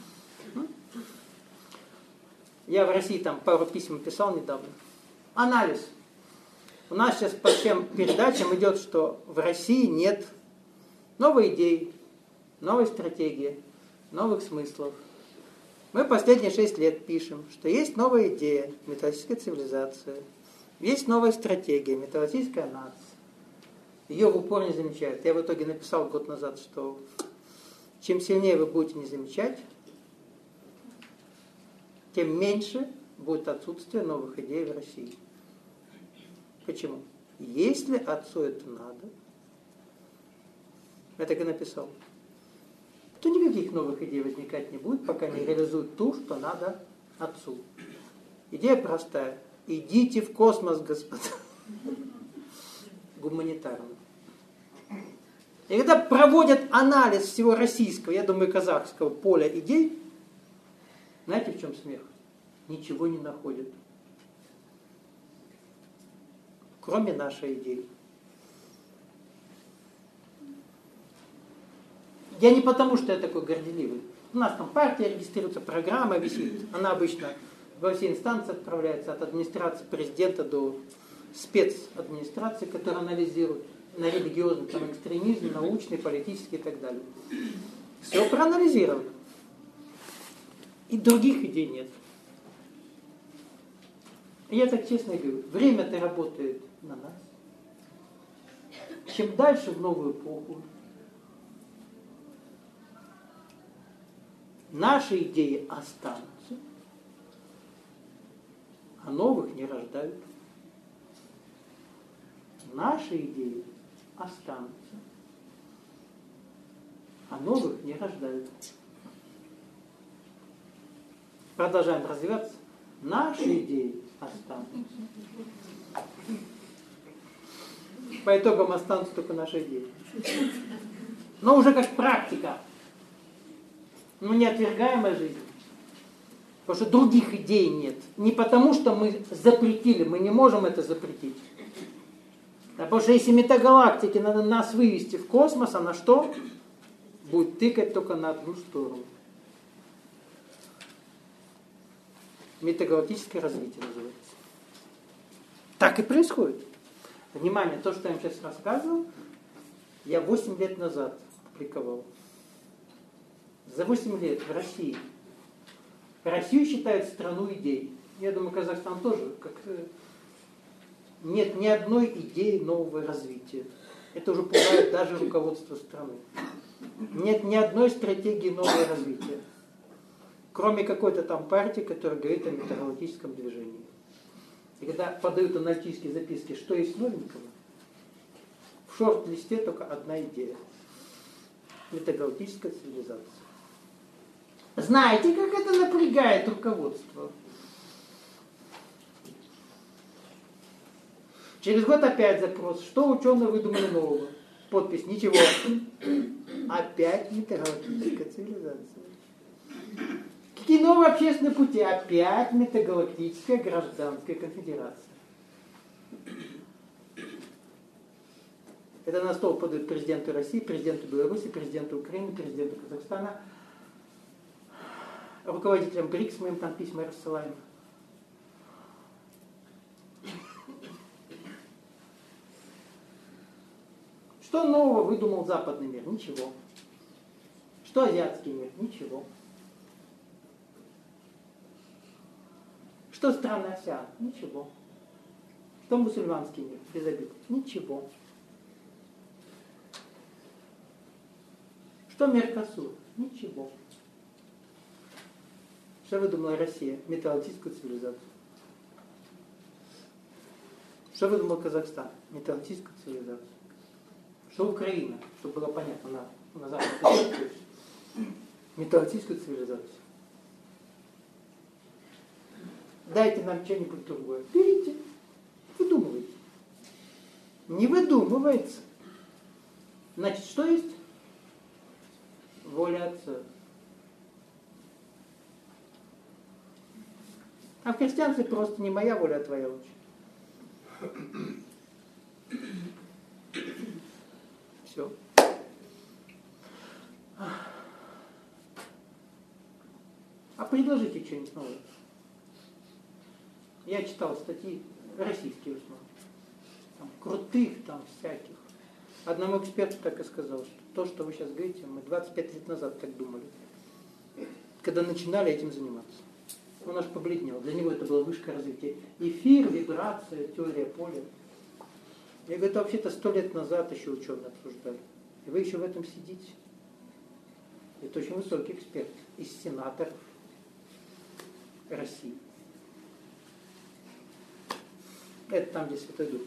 Я в России там пару писем писал недавно. Анализ. У нас сейчас по всем передачам идет, что в России нет новой идеи, новой стратегии, новых смыслов. Мы последние шесть лет пишем, что есть новая идея, метафизическая цивилизация, есть новая стратегия, метафизическая нация. Ее в упор не замечают. Я в итоге написал год назад, что чем сильнее вы будете не замечать, тем меньше будет отсутствие новых идей в России. Почему? Если отцу это надо, я так и написал, то никаких новых идей возникать не будет, пока не реализуют ту, что надо отцу. Идея простая. Идите в космос, господа. Гуманитарно. И когда проводят анализ всего российского, я думаю, казахского поля идей, знаете, в чем смех? Ничего не находят. Кроме нашей идеи. Я не потому, что я такой горделивый. У нас там партия регистрируется, программа висит. Она обычно во все инстанции отправляется, от администрации президента до спецадминистрации, которая анализирует на религиозный там, экстремизм, научный, политический и так далее. Все проанализировано. И других идей нет. И я так честно говорю, время-то работает на нас. Чем дальше в новую эпоху, наши идеи останутся, а новых не рождают. Наши идеи останутся, а новых не рождают. Продолжаем развиваться. Наши идеи останутся. По итогам останутся только наши идеи. Но уже как практика. Ну, неотвергаемая жизнь. Потому что других идей нет. Не потому, что мы запретили, мы не можем это запретить. А потому что если метагалактики надо нас вывести в космос, она что? Будет тыкать только на одну сторону. Метагалактическое развитие называется. Так и происходит. Внимание, то, что я вам сейчас рассказывал, я восемь лет назад публиковал. За восемь лет в России. Россию считают страну идей. Я думаю, Казахстан тоже. Как... Нет ни одной идеи нового развития. Это уже пугает даже руководство страны. Нет ни одной стратегии нового развития. Кроме какой-то там партии, которая говорит о метагалактическом движении. И когда подают аналитические записки, что есть новенького, в шорт-листе только одна идея. Метагалактическая цивилизация. Знаете, как это напрягает руководство? Через год опять запрос. Что ученые выдумали нового? Подпись. Ничего. Опять метагалактическая цивилизация. Какие новые общественные пути? Опять метагалактическая гражданская конфедерация. Это на стол подают президенту России, президенту Беларуси, президенту Украины, президенту Казахстана, руководителям БРИКС, мы им там письма рассылаем. Что нового выдумал западный мир? Ничего. Что азиатский мир? Ничего. Что страны АСЕАН? Ничего. Что мусульманский мир? Без обид? Ничего. Что Меркосур? Ничего. Что выдумала Россия? Метагалактическую цивилизацию. Что выдумал Казахстан? Метагалактическую цивилизацию. Что Украина? Чтобы было понятно, на, на запад. Метагалактическую цивилизацию. Дайте нам что-нибудь другое. Берите. Выдумывайте. Не выдумывается. Значит, что есть? Воля Отца. А в христианстве просто не моя воля, а твоя воля. Все. А предложите что-нибудь новое. Я читал статьи российские в основном. Там, крутых там всяких. Одному эксперту так и сказал, что то, что вы сейчас говорите, мы двадцать пять лет назад так думали. Когда начинали этим заниматься. Он аж побледнел. Для него это была вышка развития. Эфир, вибрация, теория поля. Я говорю, это вообще-то сто лет назад еще ученые обсуждали. И вы еще в этом сидите. Это очень высокий эксперт. Из сенаторов России. Это там, где Святой Дух.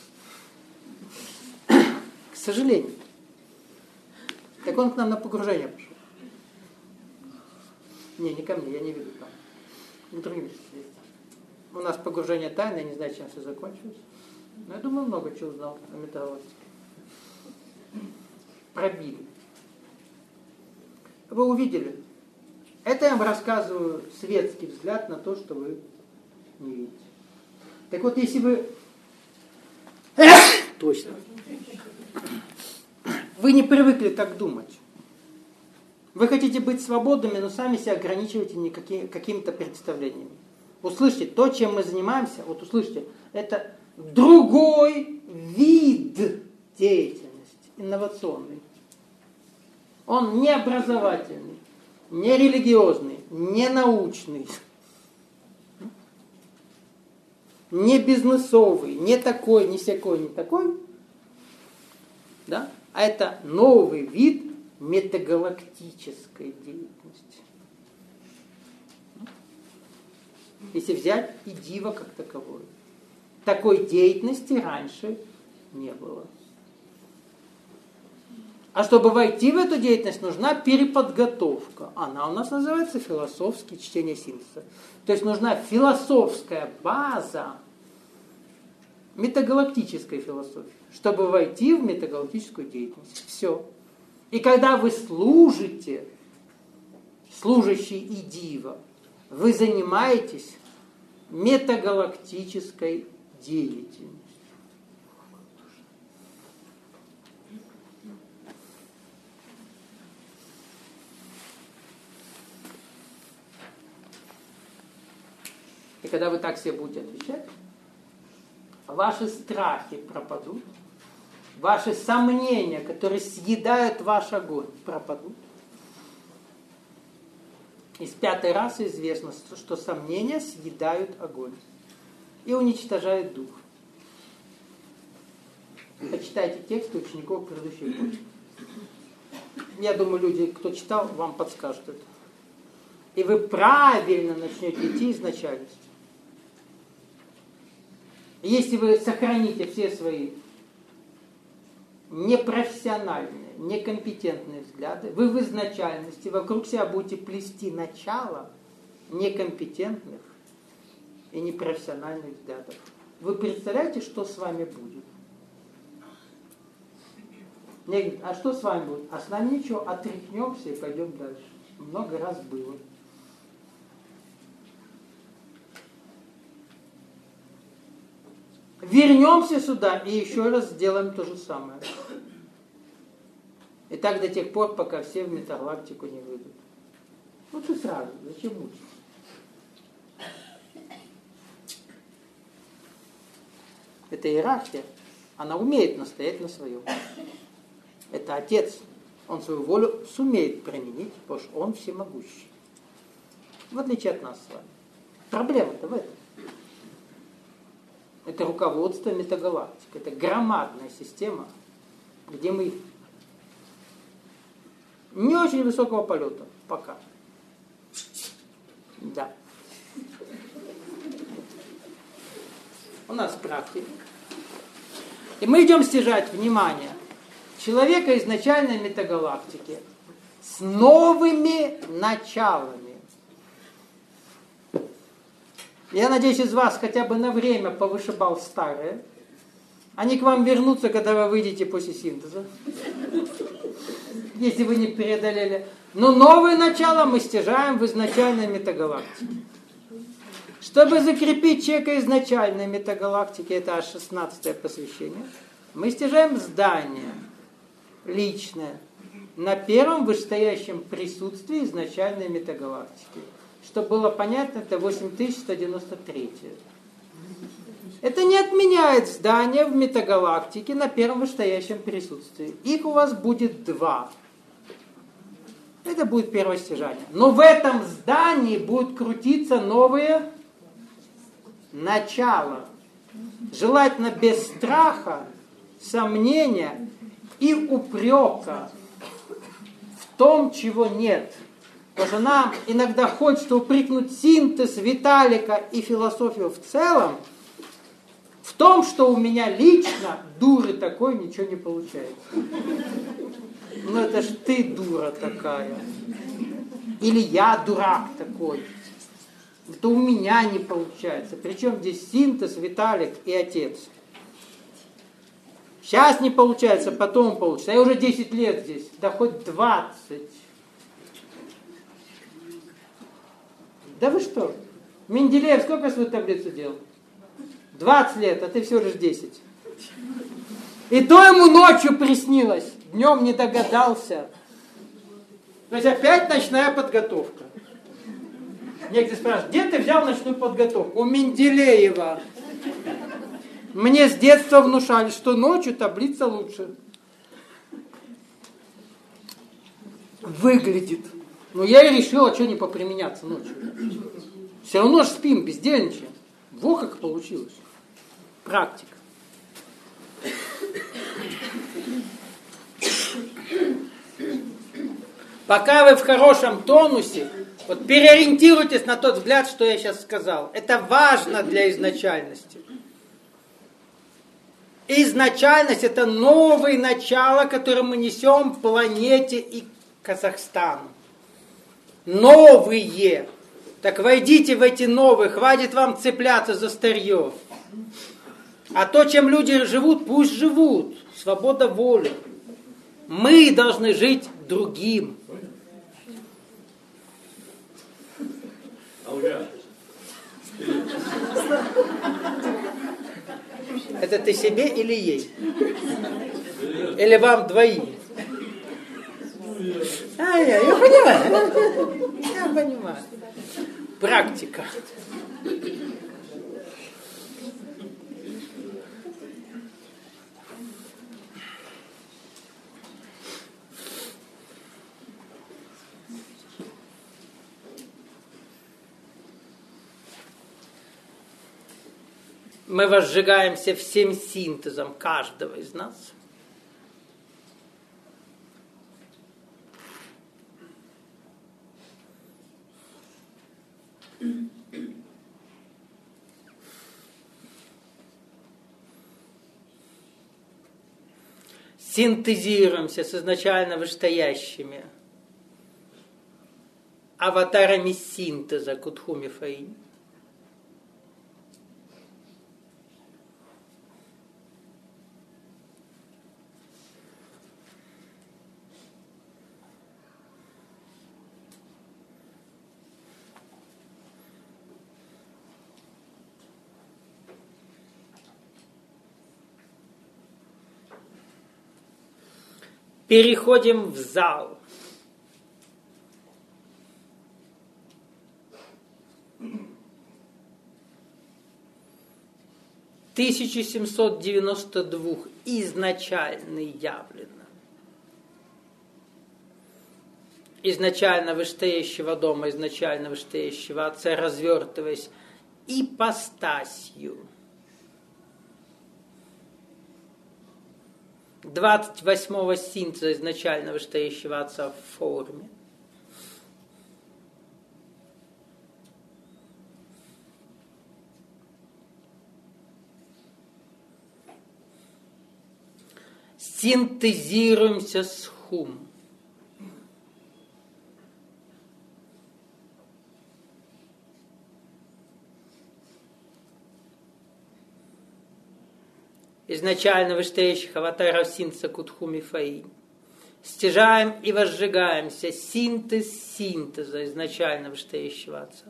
К сожалению. Так он к нам на погружение пошел. Не, не ко мне, я не веду там. К другим специалистам. У нас погружение тайны, я не знаю, чем все закончилось. Но я думаю, много чего узнал о метагалактике. Пробили. Вы увидели. Это я вам рассказываю светский взгляд на то, что вы не видите. Так вот, если вы... Точно. Вы не привыкли так думать. Вы хотите быть свободными, но сами себя ограничиваете никакими, какими-то представлениями. Услышьте, то, чем мы занимаемся, вот услышьте, это другой вид деятельности, инновационный. Он не образовательный, не религиозный, не научный, не бизнесовый, не такой, не сякой, не такой. Да? А это новый вид метагалактической деятельности. Если взять и диво как таковое. Такой деятельности раньше не было. А чтобы войти в эту деятельность, нужна переподготовка. Она у нас называется философское чтение синтеза. То есть нужна философская база метагалактической философии, чтобы войти в метагалактическую деятельность. Все. И когда вы служите, служащий и дива, вы занимаетесь метагалактической деятельностью. И когда вы так себе будете отвечать, ваши страхи пропадут, ваши сомнения, которые съедают ваш огонь, пропадут. Из пятой расы известно, что сомнения съедают огонь и уничтожают дух. Почитайте тексты учеников предыдущей эпохи. Я думаю, люди, кто читал, вам подскажут это. И вы правильно начнете идти изначальностью. Если вы сохраните все свои непрофессиональные, некомпетентные взгляды, вы в изначальности вокруг себя будете плести начало некомпетентных и непрофессиональных взглядов. Вы представляете, что с вами будет? Мне говорят, а что с вами будет? А с нами ничего, отряхнемся и пойдем дальше. Много раз было. Вернемся сюда и еще раз сделаем то же самое. И так до тех пор, пока все в метагалактику не выйдут. Лучше сразу, зачем мучиться? Это иерархия, она умеет настоять на своем. Это Отец, он свою волю сумеет применить, потому что он всемогущий. В отличие от нас с вами. Проблема-то в этом. Это руководство метагалактик. Это громадная система, где мы не очень высокого полета пока. Да. У нас практика. И мы идем стяжать внимание человека изначальной метагалактики с новыми началами. Я надеюсь, из вас хотя бы на время повышибал старые. Они к вам вернутся, когда вы выйдете после синтеза. Если вы не преодолели. Но новое начало мы стяжаем в изначальной метагалактике. Чтобы закрепить человека изначальной метагалактики, это аж шестнадцатое посвящение, мы стяжаем здание личное на первом вышестоящем присутствии изначальной метагалактики. Чтобы было понятно, это восемь тысяч сто девяносто три. Это не отменяет здание в метагалактике на первом вышестоящем присутствии. Их у вас будет два. Это будет первое стяжание. Но в этом здании будут крутиться новые начала. Желательно без страха, сомнения и упрека в том, чего нет. Потому что нам иногда хочется упрекнуть синтез, Виталика и философию в целом в том, что у меня лично, дуры такой, ничего не получается. Ну это ж ты дура такая. Или я дурак такой. Это у меня не получается. Причем здесь синтез, Виталик и Отец. Сейчас не получается, потом получится. Я уже десять лет здесь, да хоть двадцать. Да вы что? Менделеев сколько свою таблицу делал? двадцать лет, а ты всего лишь десять. И то ему ночью приснилось, днем не догадался. То есть опять ночная подготовка. Некоторые спрашивают, где ты взял ночную подготовку? У Менделеева. Мне с детства внушали, что ночью таблица лучше. Выглядит. Но я и решил, а что не поприменяться ночью. Все равно же спим, бездельничаем. Во как получилось. Практика. Пока вы в хорошем тонусе, вот переориентируйтесь на тот взгляд, что я сейчас сказал. Это важно для изначальности. Изначальность – это новое начало, которое мы несем планете и Казахстану. Новые. Так войдите в эти новые, хватит вам цепляться за старье. А то, чем люди живут, пусть живут. Свобода воли. Мы должны жить другим. Это ты себе или ей? Или вам двоим? А, я, я понимаю. Я понимаю. Практика. Мы возжигаемся всем синтезом каждого из нас. Синтезируемся с изначально вышестоящими аватарами синтеза Кутхуми Фаинь. Переходим в зал. тысяча семьсот девяносто два изначально явлено. Изначально вышестоящего дома, изначально вышестоящего Отца, развертываясь ипостасью. двадцать восьмого синтеза изначально вышестоящего Отца в форме. Синтезируемся с Хум. Изначально вышестоящих аватаров синтеза Кутхуми Фаинь. Стяжаем и возжигаемся. Синтез синтеза изначально вышестоящего Отца.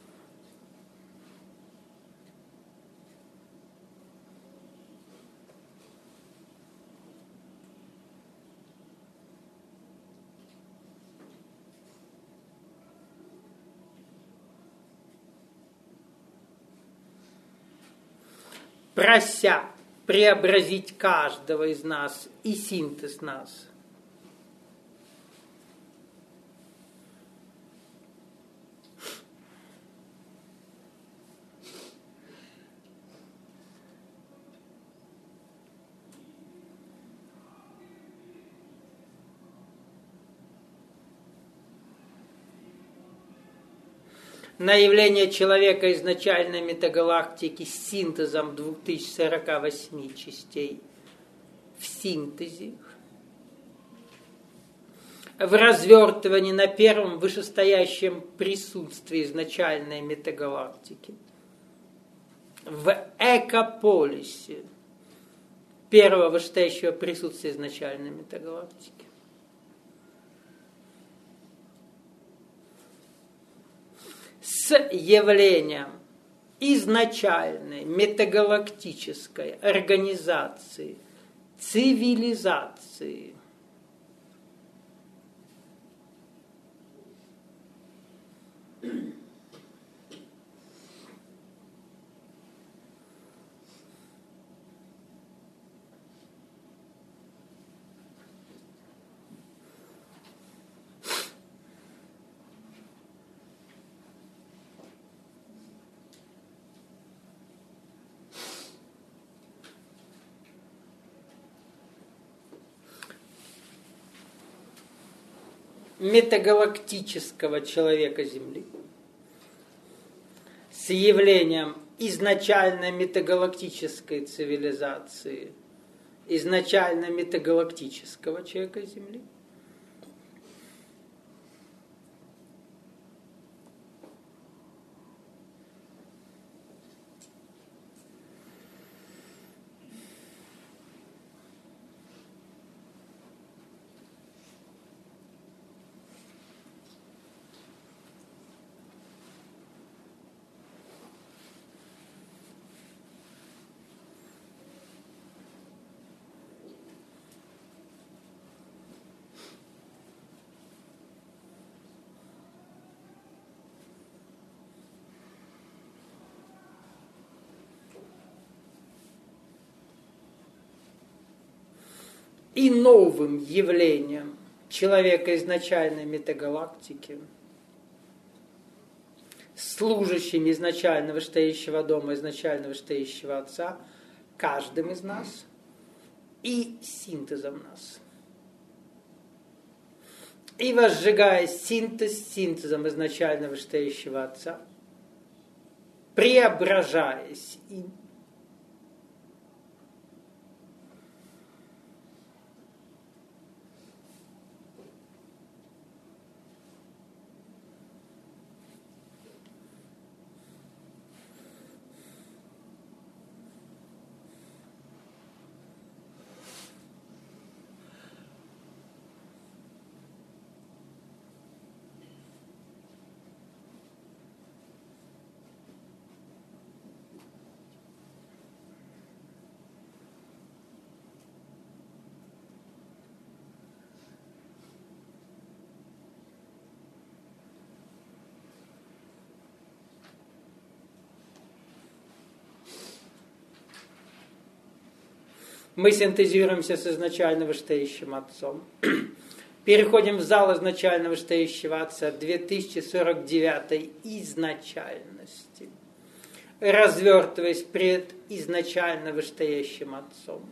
Прося преобразить каждого из нас и синтез нас. На явление человека изначальной метагалактики с синтезом две тысячи сорок восемь частей в синтезе, в развертывании на первом вышестоящем присутствии изначальной метагалактики, в экополисе первого вышестоящего присутствия изначальной метагалактики. С явлением изначальной метагалактической организации, цивилизации. Метагалактического человека Земли с явлением изначально метагалактической цивилизации, изначально метагалактического человека Земли. И новым явлением человека изначальной метагалактики, служащим изначально вышестоящего дома, изначально вышестоящего Отца, каждым из нас и синтезом нас. И возжигая синтез синтезом изначально вышестоящего Отца, преображаясь и мы синтезируемся с изначально вышестоящим Отцом. Переходим в зал изначально вышестоящего Отца две тысячи сорок девятой изначальности, развертываясь пред изначально вышестоящим Отцом.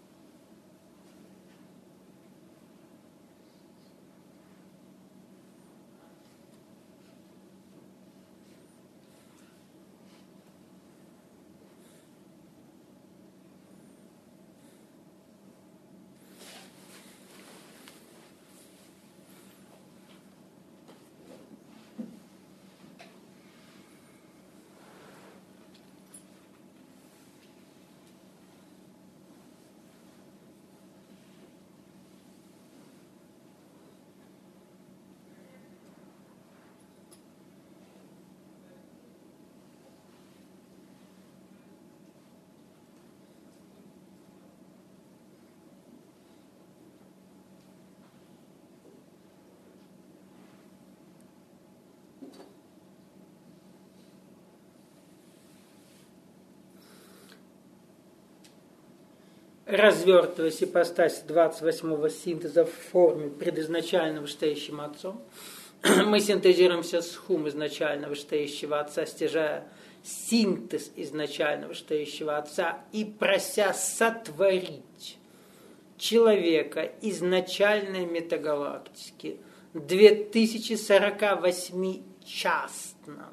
Развертываясь ипостась двадцать восьмого синтеза в форме предизначально вышестоящим Отцом, мы синтезируемся с хум изначально вышестоящего Отца, стяжая синтез изначально вышестоящего Отца и прося сотворить человека изначальной метагалактики две тысячи сорок восемь частно.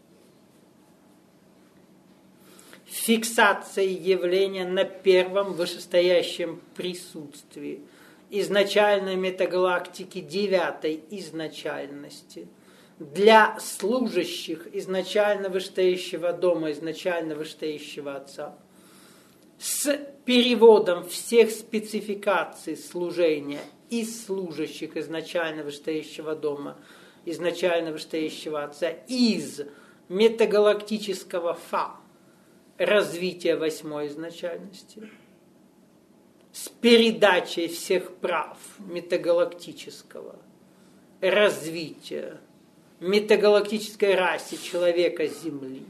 Фиксацией явления на первом вышестоящем присутствии изначальной метагалактики девятой изначальности для служащих изначально вышестоящего дома, изначально вышестоящего Отца, с переводом всех спецификаций служения и служащих изначально вышестоящего дома, изначально вышестоящего Отца из метагалактического фа, развития восьмой изначальности, с передачей всех прав метагалактического развития метагалактической расе человека Земли,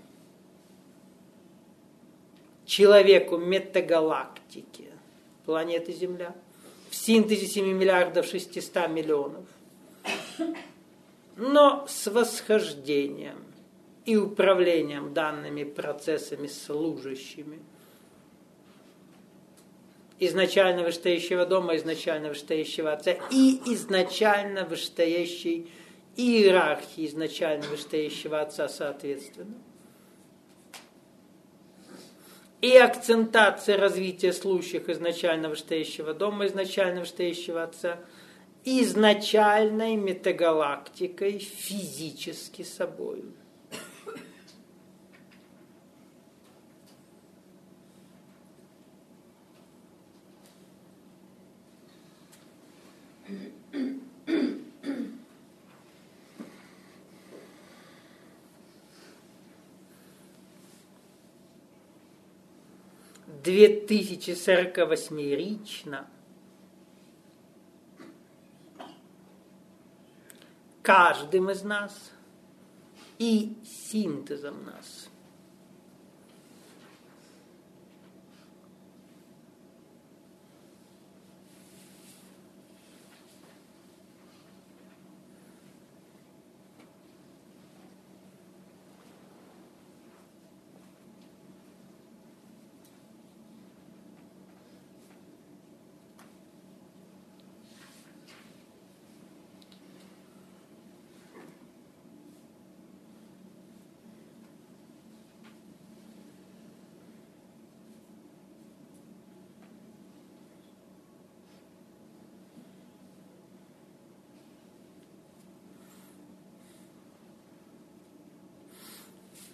человеку метагалактики, планеты Земля, в синтезе семи миллиардов шестисот миллионов, но с восхождением и управлением данными процессами служащими изначально вышестоящего дома, изначально вышестоящего Отца и изначально вышестоящей иерархии изначально вышестоящего Отца соответственно. И акцентация развития служащих изначально вышестоящего дома, изначально вышестоящего Отца изначальной метагалактикой физически собою. две тысячи сорок восьмерично каждым из нас и синтезом нас.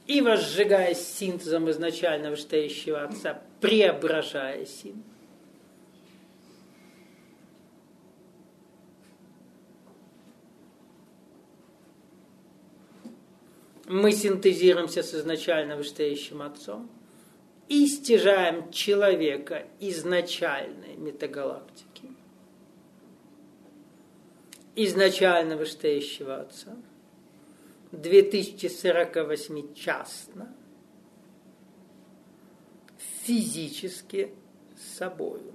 и возжигаясь синтезом изначально вышестоящего Отца, преображая сим. Мы синтезируемся с изначально вышестоящим Отцом и стяжаем человека изначальной метагалактики, изначально вышестоящего Отца, две тысячи сорок восемь частно, физически собою.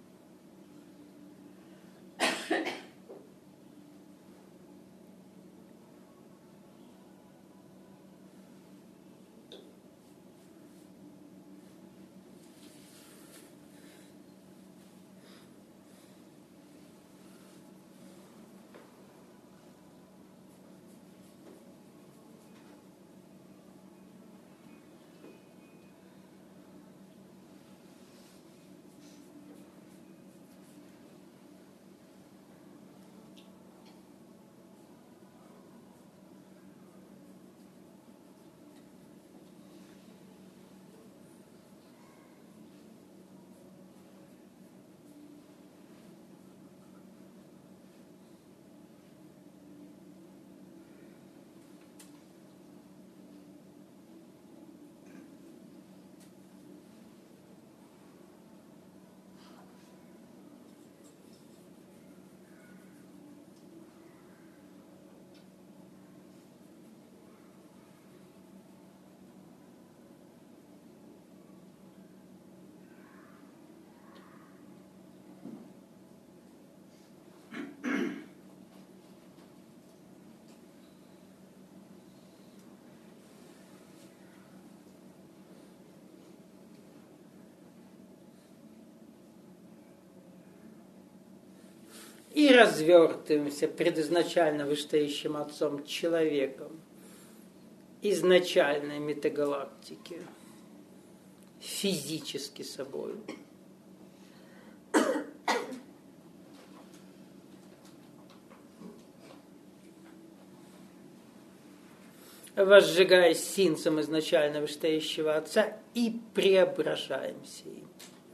И развертываемся пред изначально вышестоящим Отцом человеком изначальной метагалактики, физически собой. Возжигаясь синцем изначально вышестоящего Отца и преображаемся им.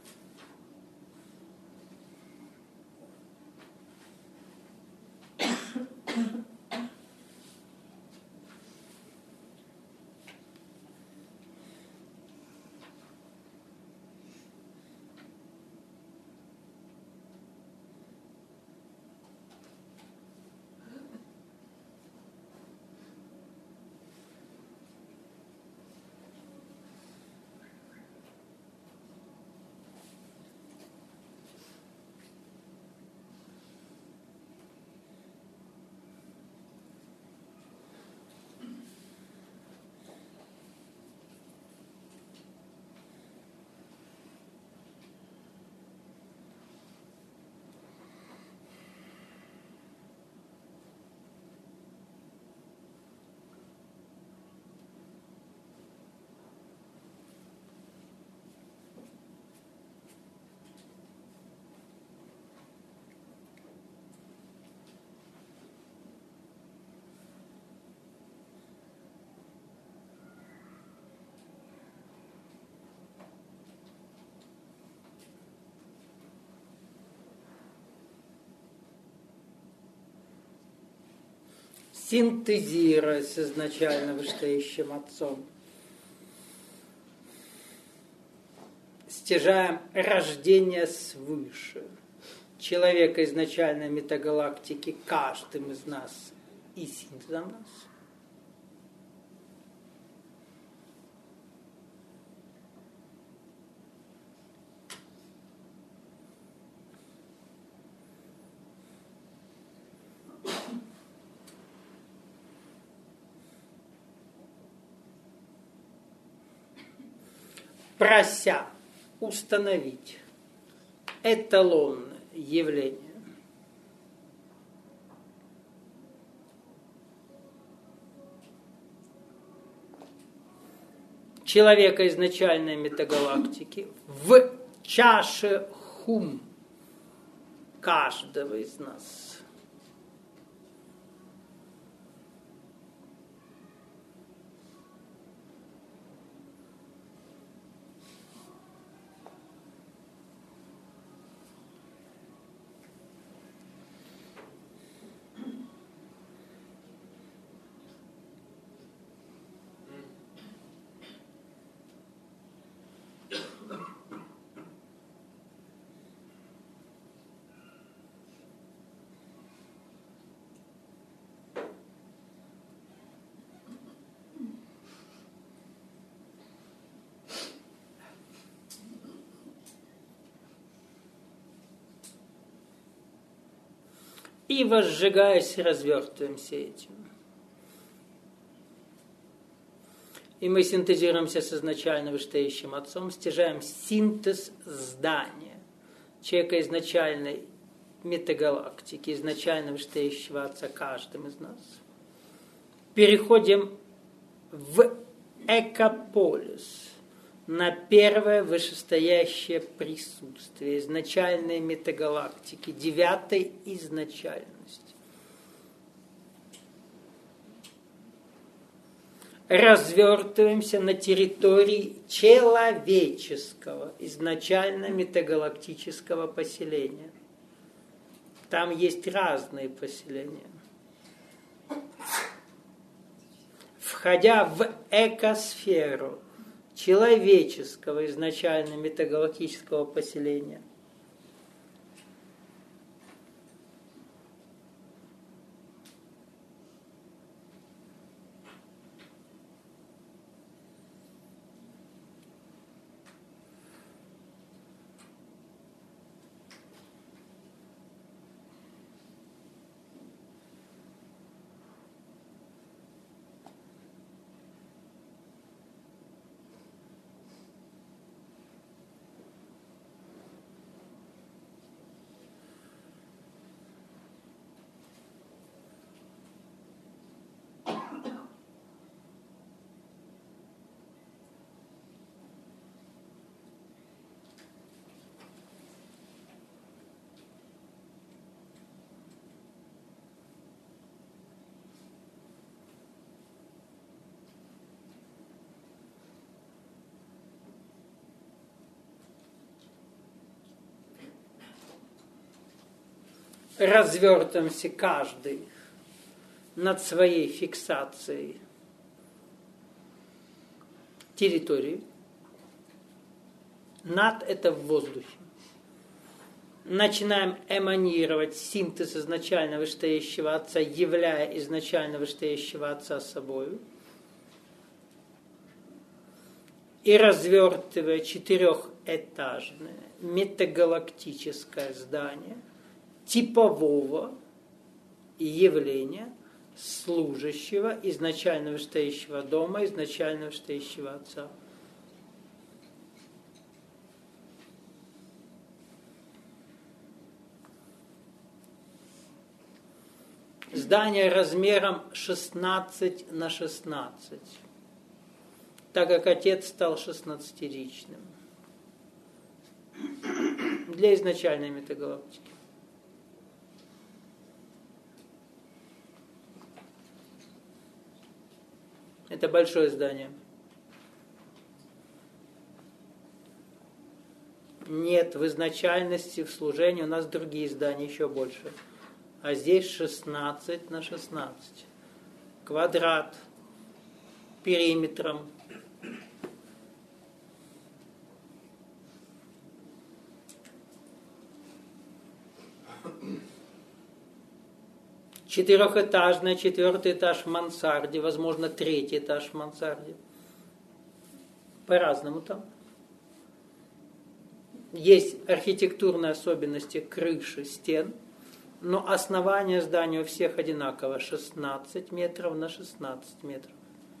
Синтезируя с изначально вышестоящим Отцом, стяжаем рождение свыше, человека изначальной метагалактики, каждым из нас и синтезом нас. Прося установить эталонное явление человека изначальной метагалактики в чаше хум каждого из нас. И, возжигаясь, развертываемся этим. И мы синтезируемся с изначально вышестоящим Отцом, стяжаем синтез здания человека изначальной метагалактики, изначально вышестоящего Отца каждым из нас. Переходим в экополис, на первое вышестоящее присутствие изначальной метагалактики, девятой изначальности. Развертываемся на территории человеческого, изначально метагалактического поселения. Там есть разные поселения. Входя в экосферу человеческого, изначально метагалактического поселения, развертываемся каждый над своей фиксацией территории. Над это в воздухе. Начинаем эманировать синтез изначально вышестоящего Отца, являя изначально вышестоящего Отца собою. И развертывая четырехэтажное метагалактическое здание типового явления, служащего изначально вышестоящего дома, изначально вышестоящего Отца. Здание размером шестнадцать на шестнадцать, так как Отец стал шестнадцатиричным для изначальной метагалактики. Это большое здание. Нет, в изначальности, в служении у нас другие здания еще больше. А здесь шестнадцать на шестнадцать. Квадрат периметром. Четырехэтажное, четвертый этаж в мансарде, возможно, третий этаж в мансарде. По-разному там. Есть архитектурные особенности крыши, стен, но основание здания у всех одинаково. шестнадцать метров на шестнадцать метров.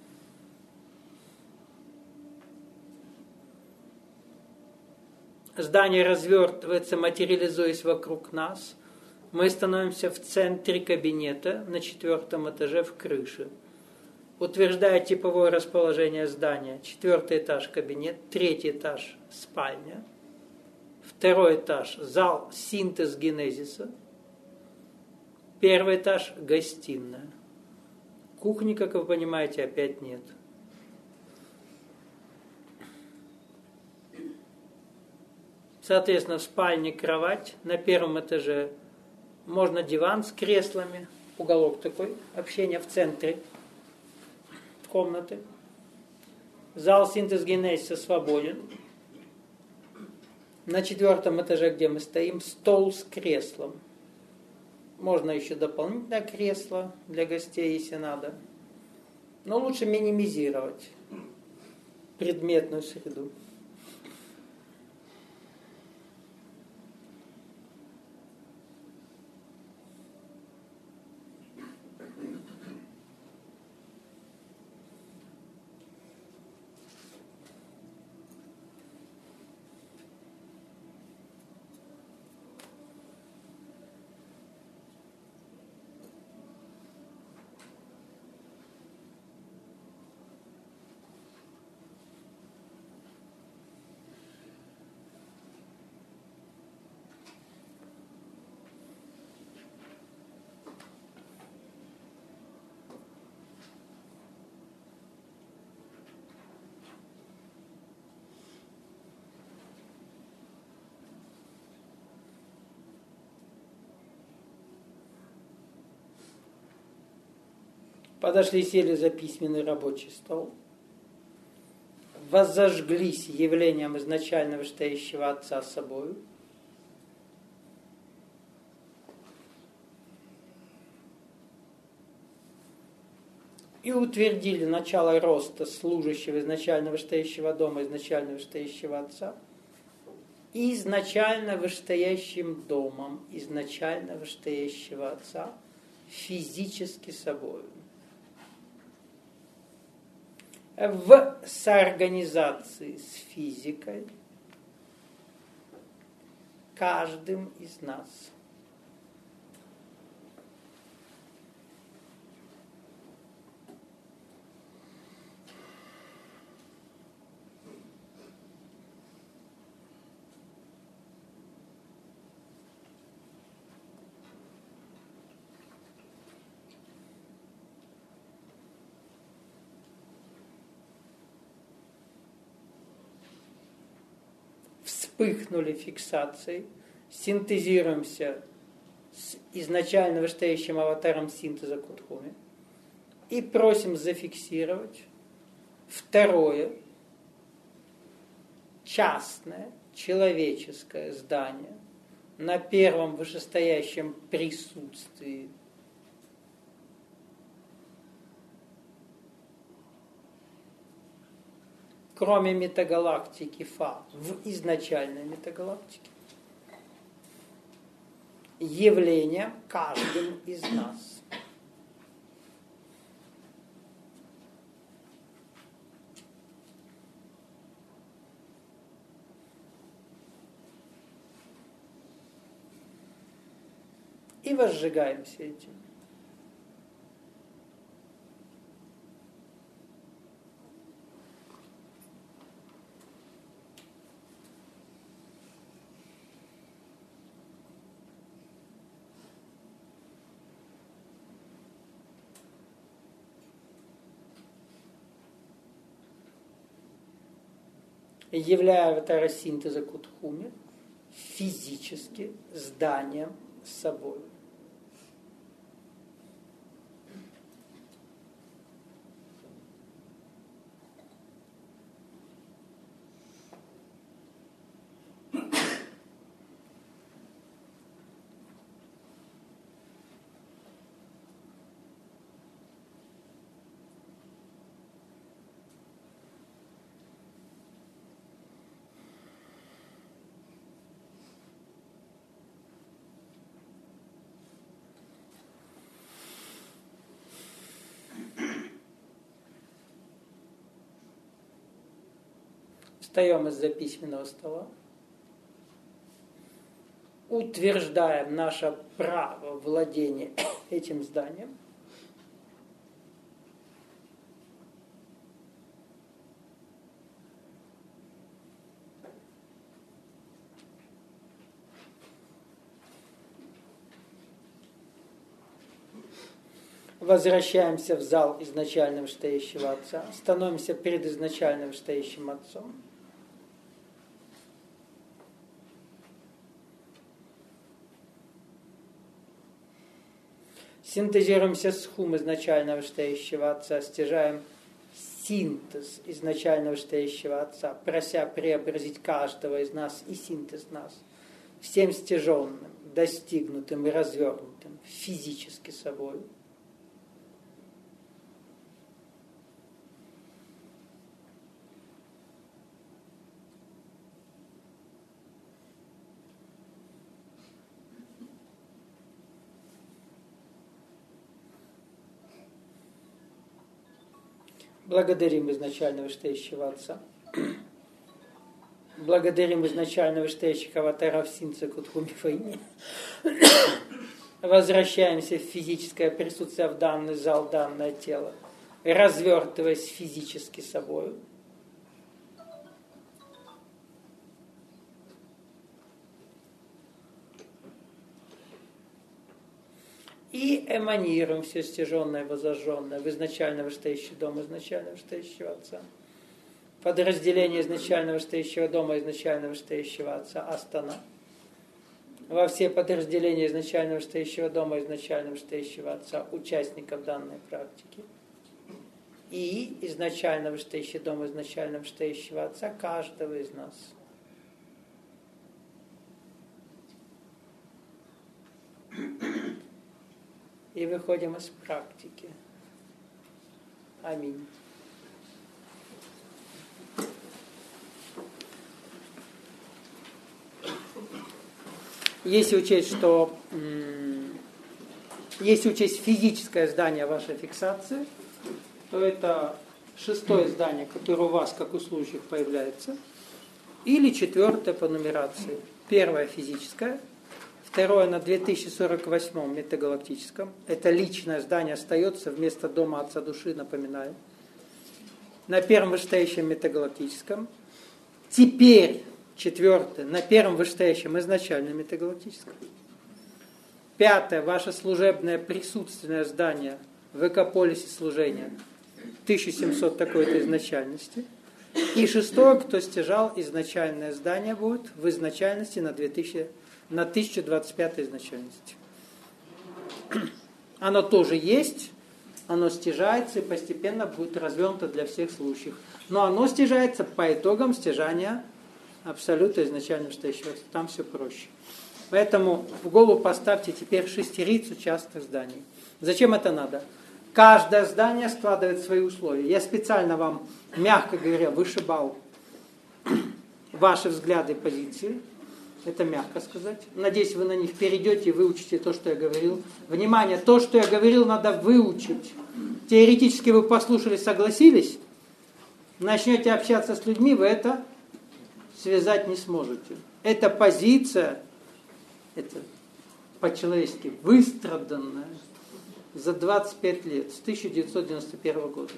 Здание развертывается, материализуясь вокруг нас. Мы становимся в центре кабинета на четвертом этаже в крыше. Утверждая типовое расположение здания, четвертый этаж кабинет, третий этаж спальня, второй этаж зал синтез генезиса, первый этаж гостиная. Кухни, как вы понимаете, опять нет. Соответственно, в спальне кровать, на первом этаже можно диван с креслами, уголок такой, общение в центре комнаты. Зал синтез генезиса свободен. На четвертом этаже, где мы стоим, стол с креслом. Можно еще дополнительное кресло для гостей, если надо. Но лучше минимизировать предметную среду. Подошли, сели за письменный рабочий стол. Воззажглись явлением изначально вышестоящего Отца собою. И утвердили начало роста служащего изначально вышестоящего дома, изначально вышестоящего Отца, и изначально вышестоящим домом, изначально вышестоящего Отца, физически собою. В соорганизации с физикой каждым из нас. Вспыхнули фиксацией, синтезируемся с изначально вышестоящим аватаром синтеза Кутхуми и просим зафиксировать второе частное человеческое здание на первом вышестоящем присутствии кроме метагалактики Фа, в изначальной метагалактике, явление каждым из нас. И возжигаемся этим. Являя аватара синтеза Кутхуми физически зданием собой. Встаем из-за письменного стола, утверждаем наше право владения этим зданием, возвращаемся в зал изначально вышестоящего Отца, становимся перед изначально вышестоящим Отцом. Синтезируемся с хум изначально вышестоящего Отца, стяжаем синтез изначально вышестоящего Отца, прося преобразить каждого из нас и синтез нас всем стяженным, достигнутым и развернутым физически собой. Благодарим изначально вышестоящего Отца. Благодарим изначально вышестоящих аватаров синтеза Кутхуми Фэйни. Возвращаемся в физическое присутствие, в данный зал, данное тело, развертываясь физически собою. И эманируем все стяженное, возожженное в изначально вышестоящий дом, изначально вышестоящего Отца. Подразделение изначально вышестоящего дома, изначально вышестоящего Отца, Астана. во все подразделения изначально вышестоящего дома, изначально вышестоящего отца, участников данной практики. И изначально вышестоящий дом, изначально вышестоящего отца, каждого из нас. И выходим из практики. Аминь. Если учесть, что если учесть физическое здание вашей фиксации, то это шестое здание, которое у вас, как у служащих, появляется, или четвертое по нумерации. Первое физическое, второе на две тысячи сорок восьмом метагалактическом. Это личное здание остается вместо дома Отца Души, напоминаю. На первом вышестоящем метагалактическом. Теперь четвертое на первом вышестоящем изначальном метагалактическом. Пятое, ваше служебное присутственное здание в экополисе служения тысяча семьсот такой-то изначальности. И шестое, кто стяжал изначальное здание, будет в изначальности на, две тысячи, на тысяча двадцать пятой изначальности. Оно тоже есть, оно стяжается и постепенно будет развернуто для всех служащих. Но оно стяжается по итогам стяжания абсолюта изначально стоящего. Там все проще. Поэтому в голову поставьте теперь шестерицу частых зданий. Зачем это надо? Каждое здание складывает свои условия. Я специально вам, мягко говоря, вышибал ваши взгляды и позиции. Это мягко сказать. Надеюсь, вы на них перейдете и выучите то, что я говорил. Внимание, то, что я говорил, надо выучить. Теоретически вы послушали, согласились. Начнете общаться с людьми, вы это связать не сможете. Эта позиция, это по-человечески выстраданная за двадцать пять лет, с тысяча девятьсот девяносто первого года.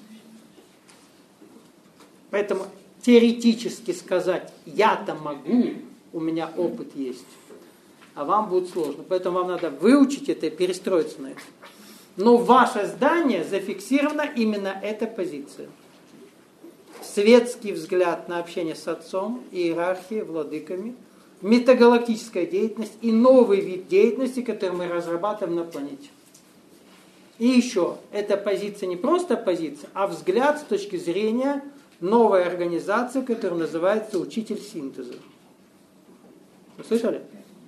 Поэтому теоретически сказать, я-то могу, у меня опыт есть, а вам будет сложно. Поэтому вам надо выучить это и перестроиться на это. Но ваше здание зафиксирована именно эта позиция. Светский взгляд на общение с Отцом, иерархией, владыками, метагалактическая деятельность и новый вид деятельности, который мы разрабатываем на планете. И еще, эта позиция не просто позиция, а взгляд с точки зрения новой организации, которая называется «Учитель синтеза». Вы слышали?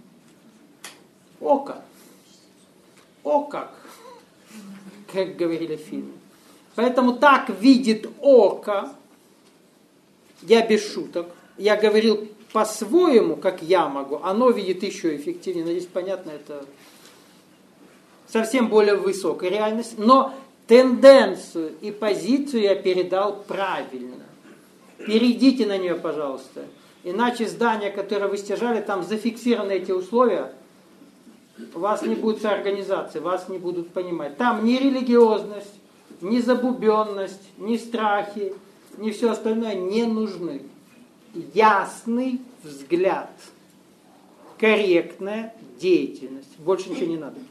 О как! О как! Как говорили в фильме. Поэтому так видит око. Я без шуток. Я говорил по-своему, как я могу. Оно видит еще эффективнее. Надеюсь, понятно, это совсем более высокая реальность. Но тенденцию и позицию я передал правильно. Перейдите на нее, пожалуйста. Иначе здание, которое вы стяжали, там зафиксированы эти условия, у вас не будет организации, вас не будут понимать. Там ни религиозность, ни забубенность, ни страхи, ни все остальное не нужны. Ясный взгляд, корректная деятельность. Больше ничего не надо.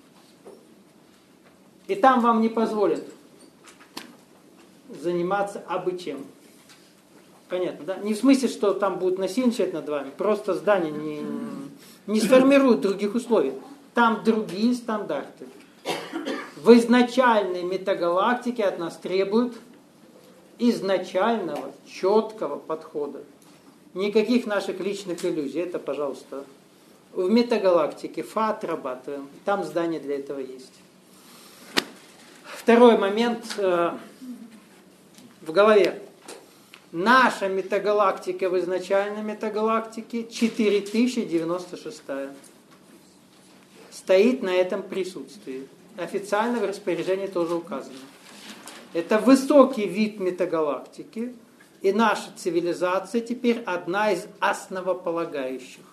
И там вам не позволят заниматься абы чем. Понятно, да? Не в смысле, что там будут насильничать над вами, просто здание не, не сформирует других условий. Там другие стандарты. В изначальной метагалактике от нас требуют изначального, четкого подхода. Никаких наших личных иллюзий. Это, пожалуйста, в метагалактике ФА отрабатываем. Там здание для этого есть. Второй момент э, в голове. Наша метагалактика в изначальной метагалактике четыре тысячи девяносто шестая. Стоит на этом присутствии. Официально в распоряжении тоже указано. Это высокий вид метагалактики, и наша цивилизация теперь одна из основополагающих.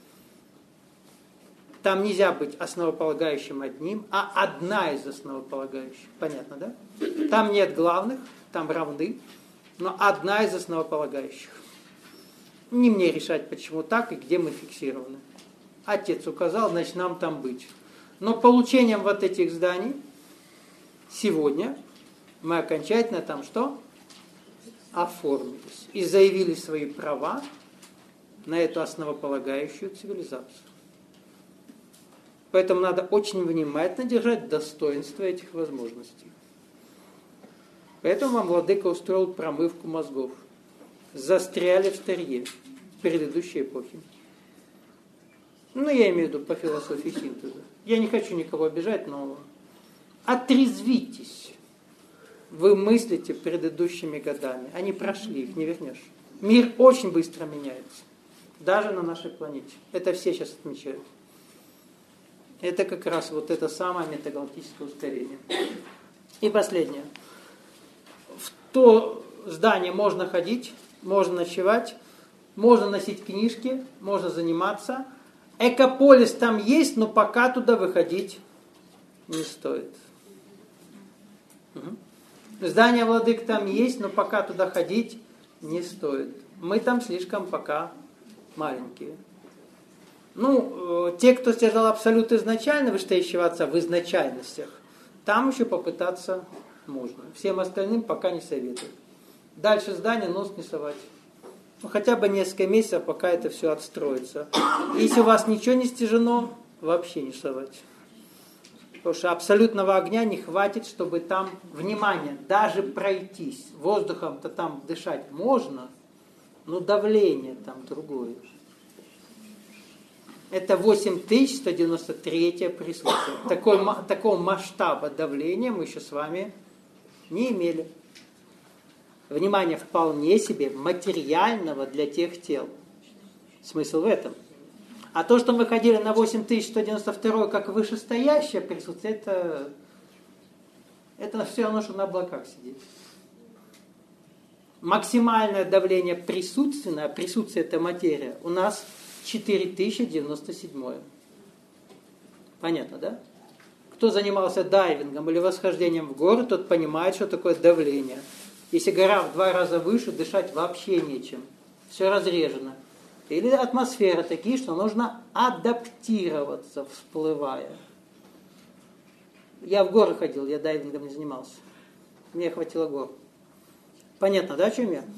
Там нельзя быть основополагающим одним, а одна из основополагающих. Понятно, да? Там нет главных, там равны, но одна из основополагающих. Не мне решать, почему так и где мы фиксированы. Отец указал, значит, нам там быть. Но получением вот этих зданий сегодня мы окончательно там что? Оформились. И заявили свои права на эту основополагающую цивилизацию. Поэтому надо очень внимательно держать достоинство этих возможностей. Поэтому вам владыка устроил промывку мозгов. Застряли в старье в предыдущей эпохе. Ну, я имею в виду по философии синтеза. Я не хочу никого обижать, но отрезвитесь. Вы мыслите предыдущими годами. Они прошли, их не вернешь. Мир очень быстро меняется. Даже на нашей планете. Это все сейчас отмечают. Это как раз вот это самое метагалактическое ускорение. И последнее. В то здание можно ходить, можно ночевать, можно носить книжки, можно заниматься. Экополис там есть, но пока туда выходить не стоит. Угу. Здание владык там есть, но пока туда ходить не стоит. Мы там слишком пока маленькие. Ну, э, те, кто стяжал абсолют изначально, вышестоящего отца в изначальностях, там еще попытаться можно. Всем остальным пока не советую. Дальше здание нос не совать. Ну, хотя бы несколько месяцев, пока это все отстроится. Если у вас ничего не стяжено, вообще не совать. Потому что абсолютного огня не хватит, чтобы там, внимание, даже пройтись. Воздухом-то там дышать можно, но давление там другое. Это восемь тысяч сто девяносто третье присутствие. Такой, такого масштаба давления мы еще с вами не имели. Внимание, вполне себе материального для тех тел. Смысл в этом. А то, что мы ходили на восемь тысяч сто девяносто два как вышестоящее присутствие, это, это все равно, что на облаках сидеть. Максимальное давление присутственное, присутствие это материя, у нас четыре тысячи девяносто семь. Понятно, да? Кто занимался дайвингом или восхождением в горы, тот понимает, что такое давление. Если гора в два раза выше, дышать вообще нечем. Все разрежено. Или атмосфера такие, что нужно адаптироваться, всплывая. Я в горы ходил, я дайвингом не занимался. Мне хватило гор. Понятно, да, о чем я?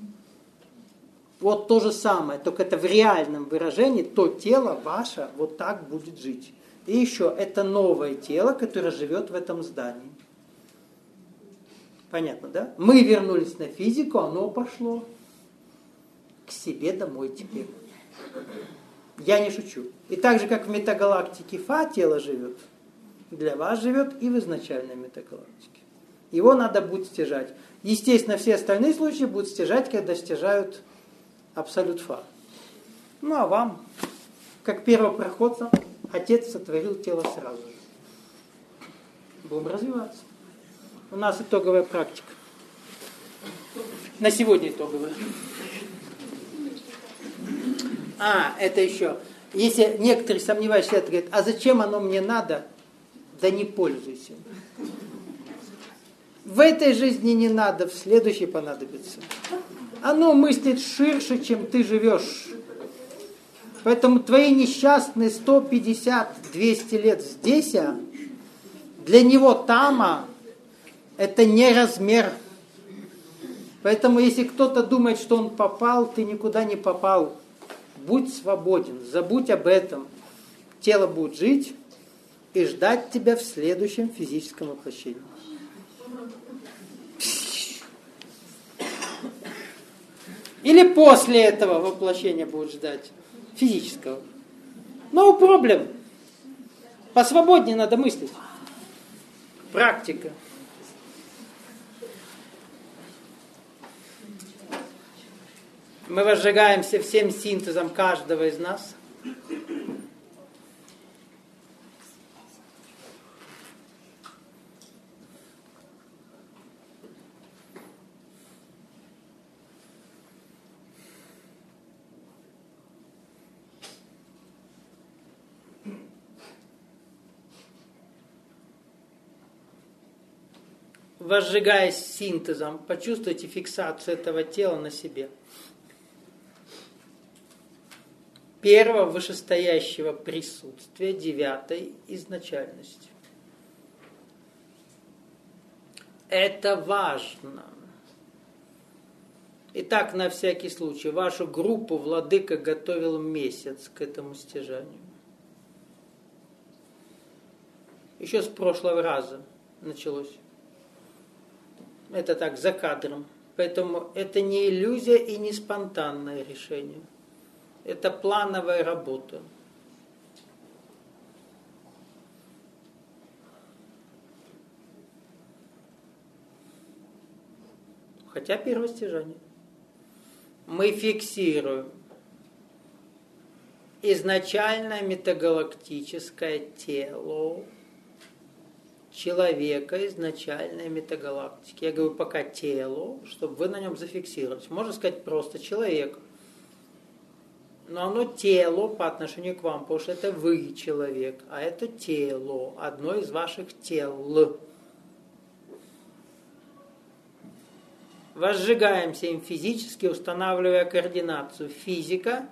Вот то же самое, только это в реальном выражении, то тело ваше вот так будет жить. И еще, это новое тело, которое живет в этом здании. Понятно, да? Мы вернулись на физику, оно пошло к себе домой теперь. Я не шучу. И так же, как в метагалактике Фа тело живет, для вас живет и в изначальной метагалактике. Его надо будет стяжать. Естественно, все остальные случаи будут стяжать, когда стяжают абсолют Фа. Ну, а вам, как первопроходцам, Отец сотворил тело сразу же. Будем развиваться. У нас итоговая практика. На сегодня итоговая. А, это еще. Если некоторые сомневающиеся говорят, а зачем оно мне надо? Да не пользуйся. В этой жизни не надо, в следующей понадобится. Оно мыслит ширше, чем ты живешь. Поэтому твои несчастные сто пятьдесят - двести лет здесь, а для него тама это не размер. Поэтому если кто-то думает, что он попал, ты никуда не попал. Будь свободен, забудь об этом. Тело будет жить и ждать тебя в следующем физическом воплощении. Или после этого воплощения будет ждать физического. No problem. Посвободнее надо мыслить. Практика. Мы возжигаемся всем синтезом каждого из нас. Возжигаясь синтезом, почувствуйте фиксацию этого тела на себе. Первого вышестоящего присутствия девятой изначальности. Это важно. Итак, на всякий случай, вашу группу владыка готовил месяц к этому стяжанию. Еще с прошлого раза началось. Это так, за кадром. Поэтому это не иллюзия и не спонтанное решение. Это плановая работа. Хотя первостяжание. Мы фиксируем изначальное метагалактическое тело человека, изначальной метагалактики. Я говорю пока тело, чтобы вы на нем зафиксировались. Можно сказать просто человек. Но оно тело по отношению к вам, потому что это вы человек, а это тело, одно из ваших тел. Возжигаемся им физически, устанавливая координацию. Физика.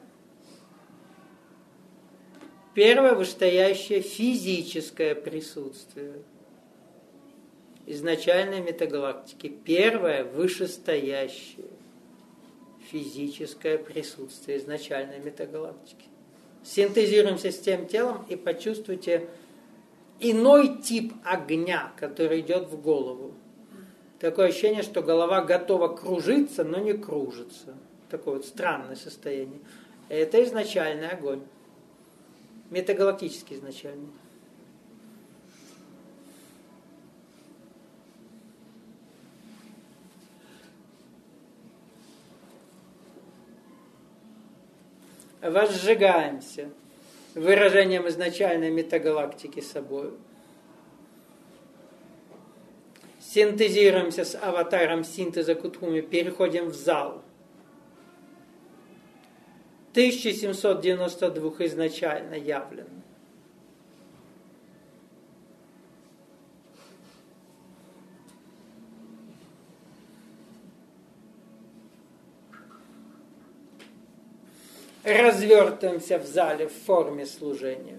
Первое вышестоящее физическое присутствие изначальной метагалактики. Первое вышестоящее физическое присутствие изначальной метагалактики. Синтезируемся с тем телом и почувствуйте иной тип огня, который идет в голову. Такое ощущение, что голова готова кружиться, но не кружится. Такое вот странное состояние. Это изначальный огонь. Метагалактический изначальный. Возжигаемся выражением изначальной метагалактики собой. Синтезируемся с аватаром синтеза Кутхуми, переходим в зал. тысяча семьсот девяносто два изначально явлен. Развертываемся в зале в форме служения.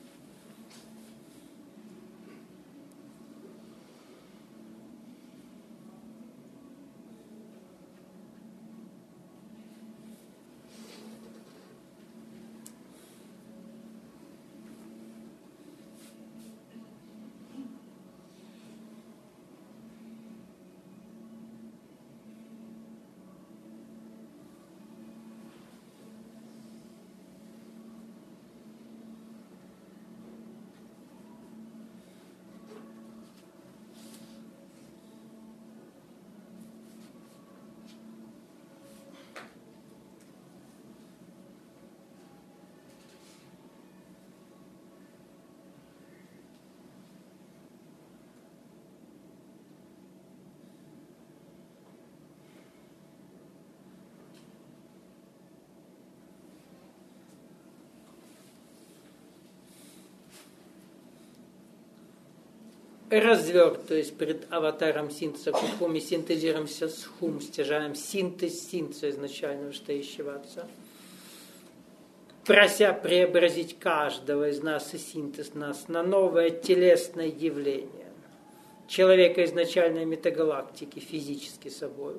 Развертываясь перед аватаром синтеза Кутхуми, синтезируемся с хум, стяжаем синтез синтеза изначального стоящего Отца, прося преобразить каждого из нас и синтез нас на новое телесное явление человека изначальной метагалактики физически собой.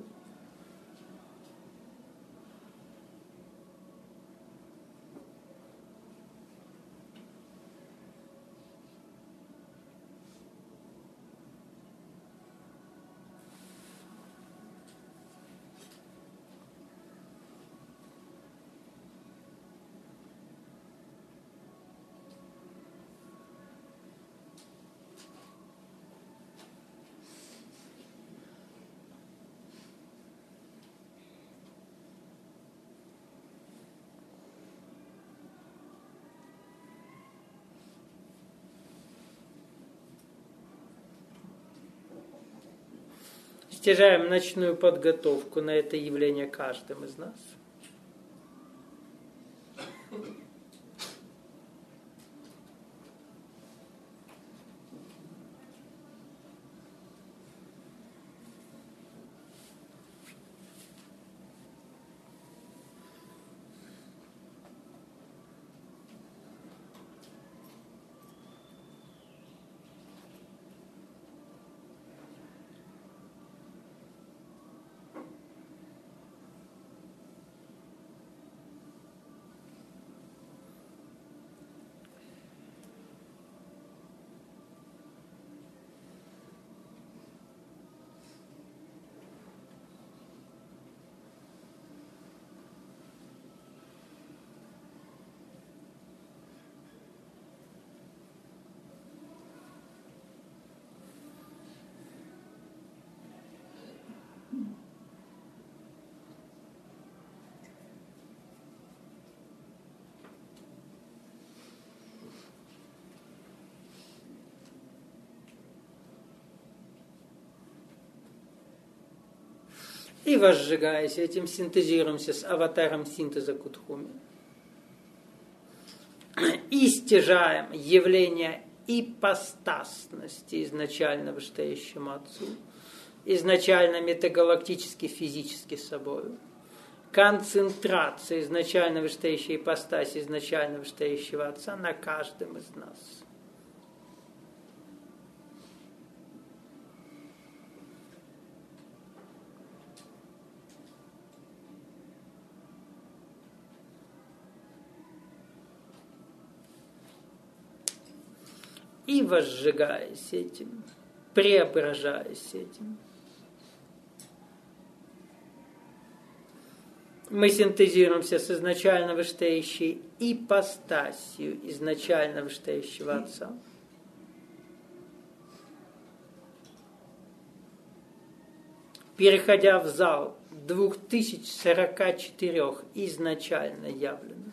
Стяжаем ночную подготовку на это явление каждым из нас. И возжигаясь этим, синтезируемся с аватаром синтеза Кутхуми. И стяжаем явление ипостасности изначально вышестоящему Отцу, изначально метагалактически физически собою, концентрация изначально вышестоящей ипостаси, изначально вышестоящего Отца на каждом из нас. И возжигаясь этим, преображаясь этим, мы синтезируемся с изначально вышестоящей ипостасью изначально вышестоящего Отца. Переходя в зал двух тысяч сорока четырёх изначально явленных,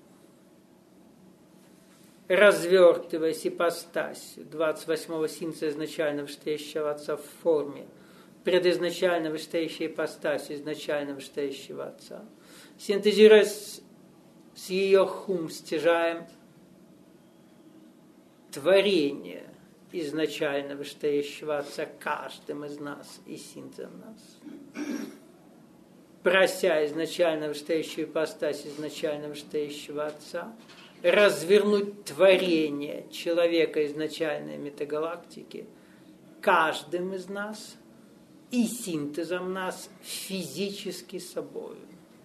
развертываясь ипостасью двадцать восьмого синтеза изначально вышестоящего Отца в форме предизначально вышестоящей ипостасью изначально вышестоящего Отца, синтезируясь с ее хум, стяжаем творение изначально вышестоящего Отца каждым из нас и синтезом нас. Прося изначально вышестоящую ипостась изначально вышестоящего Отца, развернуть творение человека изначальной метагалактики каждым из нас и синтезом нас физически собою.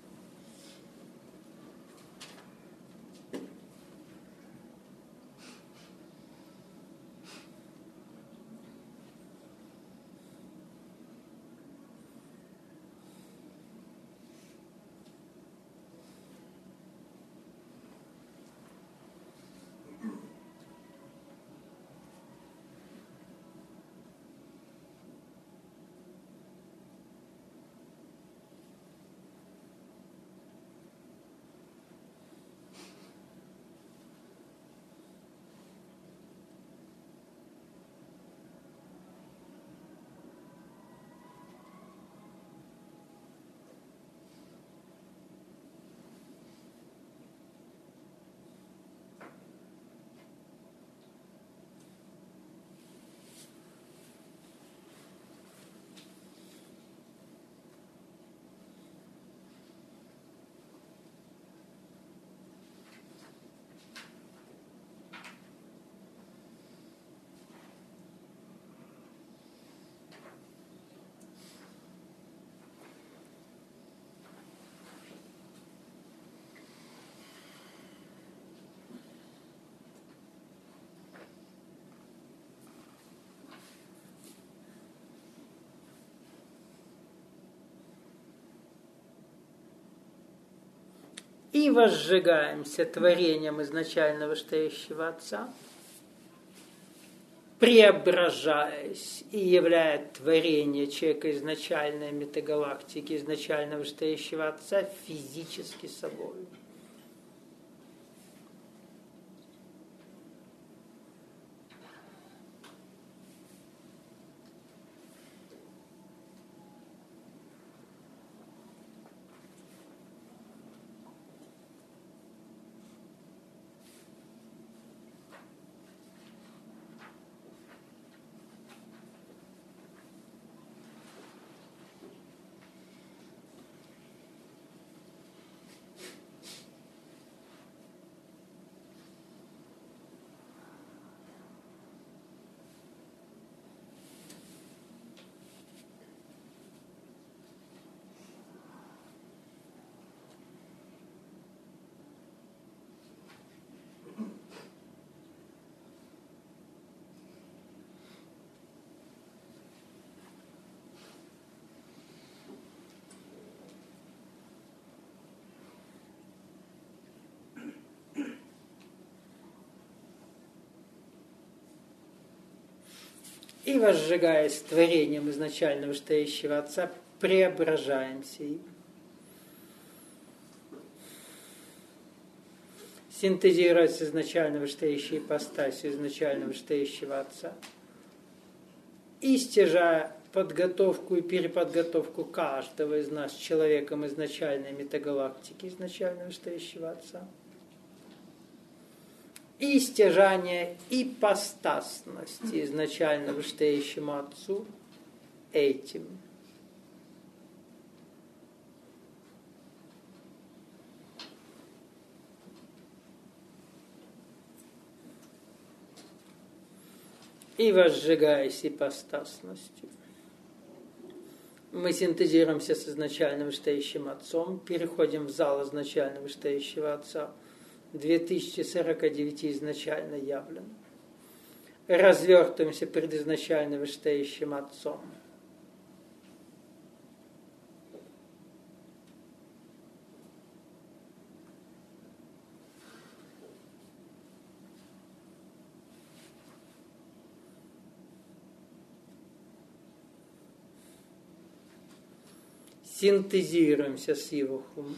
И возжигаемся творением изначально вышестоящего Отца, преображаясь и являя творение человека изначальной метагалактики, изначально вышестоящего Отца физически собой. И, возжигаясь творением изначально вышестоящего Отца, преображаемся им. Синтезируясь изначально вышестоящей ипостасью изначально вышестоящего Отца и стяжая подготовку и переподготовку каждого из нас человеком изначальной метагалактики, изначально вышестоящего Отца. И стяжание ипостасности изначально вышестоящему Отцу этим. И возжигаясь ипостасностью, мы синтезируемся с изначально вышестоящим Отцом, переходим в зал изначально вышестоящего Отца, две тысячи сорок девять изначально явлен, развертываемся перед изначально вышестоящим Отцом. Синтезируемся с его хум.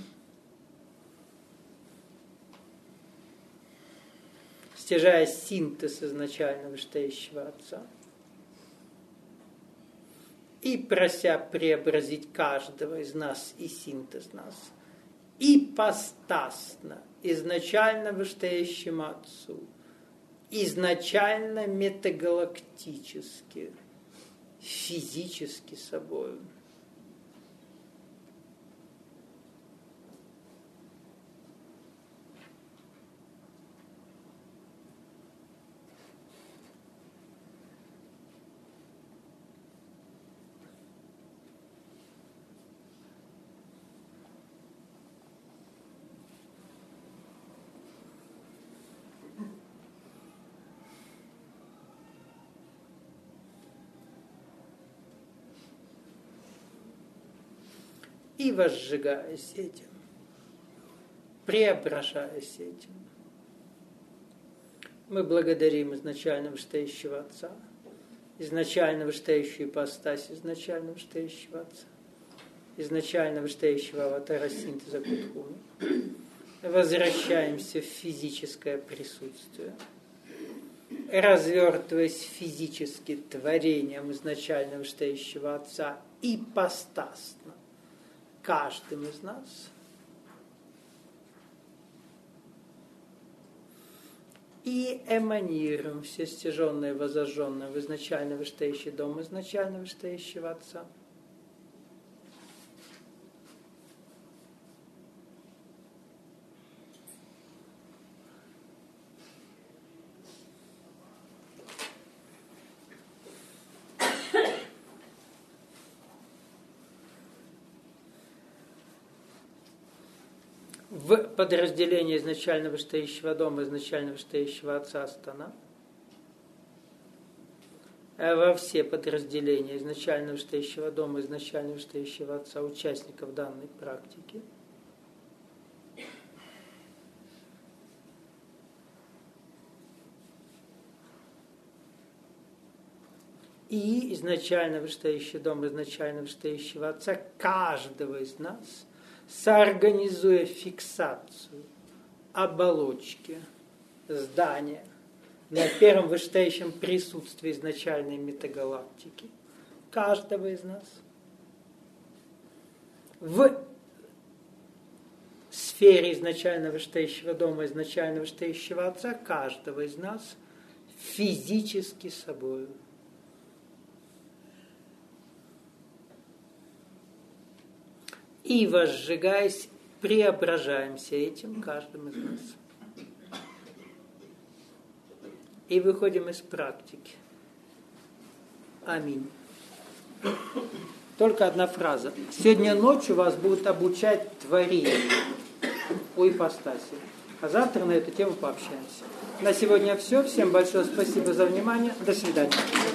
Стяжая синтез изначально вышестоящего Отца. И прося преобразить каждого из нас и синтез нас. Ипостасно изначально вышестоящему Отцу. Изначально метагалактически, физически собою. И возжигаясь этим, преображаясь этим, мы благодарим изначально вышестоящего Отца, изначально вышестоящую ипостась изначально вышестоящего Отца, изначально вышестоящего аватара синтеза Кутхуми. Возвращаемся в физическое присутствие, развертываясь физически творением изначально вышестоящего Отца ипостасно, каждым из нас. И эманируем все стяженное, возожженное в изначально вышестоящий дом изначально вышестоящего Отца. В подразделении изначально вышестоящего дома, изначально вышестоящего Отца Астана, а во все подразделения изначально вышестоящего дома, изначально вышестоящего Отца участников данной практики, и изначально вышестоящий дом, изначально вышестоящего Отца каждого из нас, соорганизуя фиксацию оболочки здания на первом вышестоящем присутствии изначальной метагалактики каждого из нас в сфере изначально вышестоящего дома, изначально вышестоящего Отца каждого из нас физически собою. И, возжигаясь, преображаемся этим каждым из нас. И выходим из практики. Аминь. Только одна фраза. Сегодня ночью вас будут обучать творению у ипостаси. А завтра на эту тему пообщаемся. На сегодня все. Всем большое спасибо за внимание. До свидания.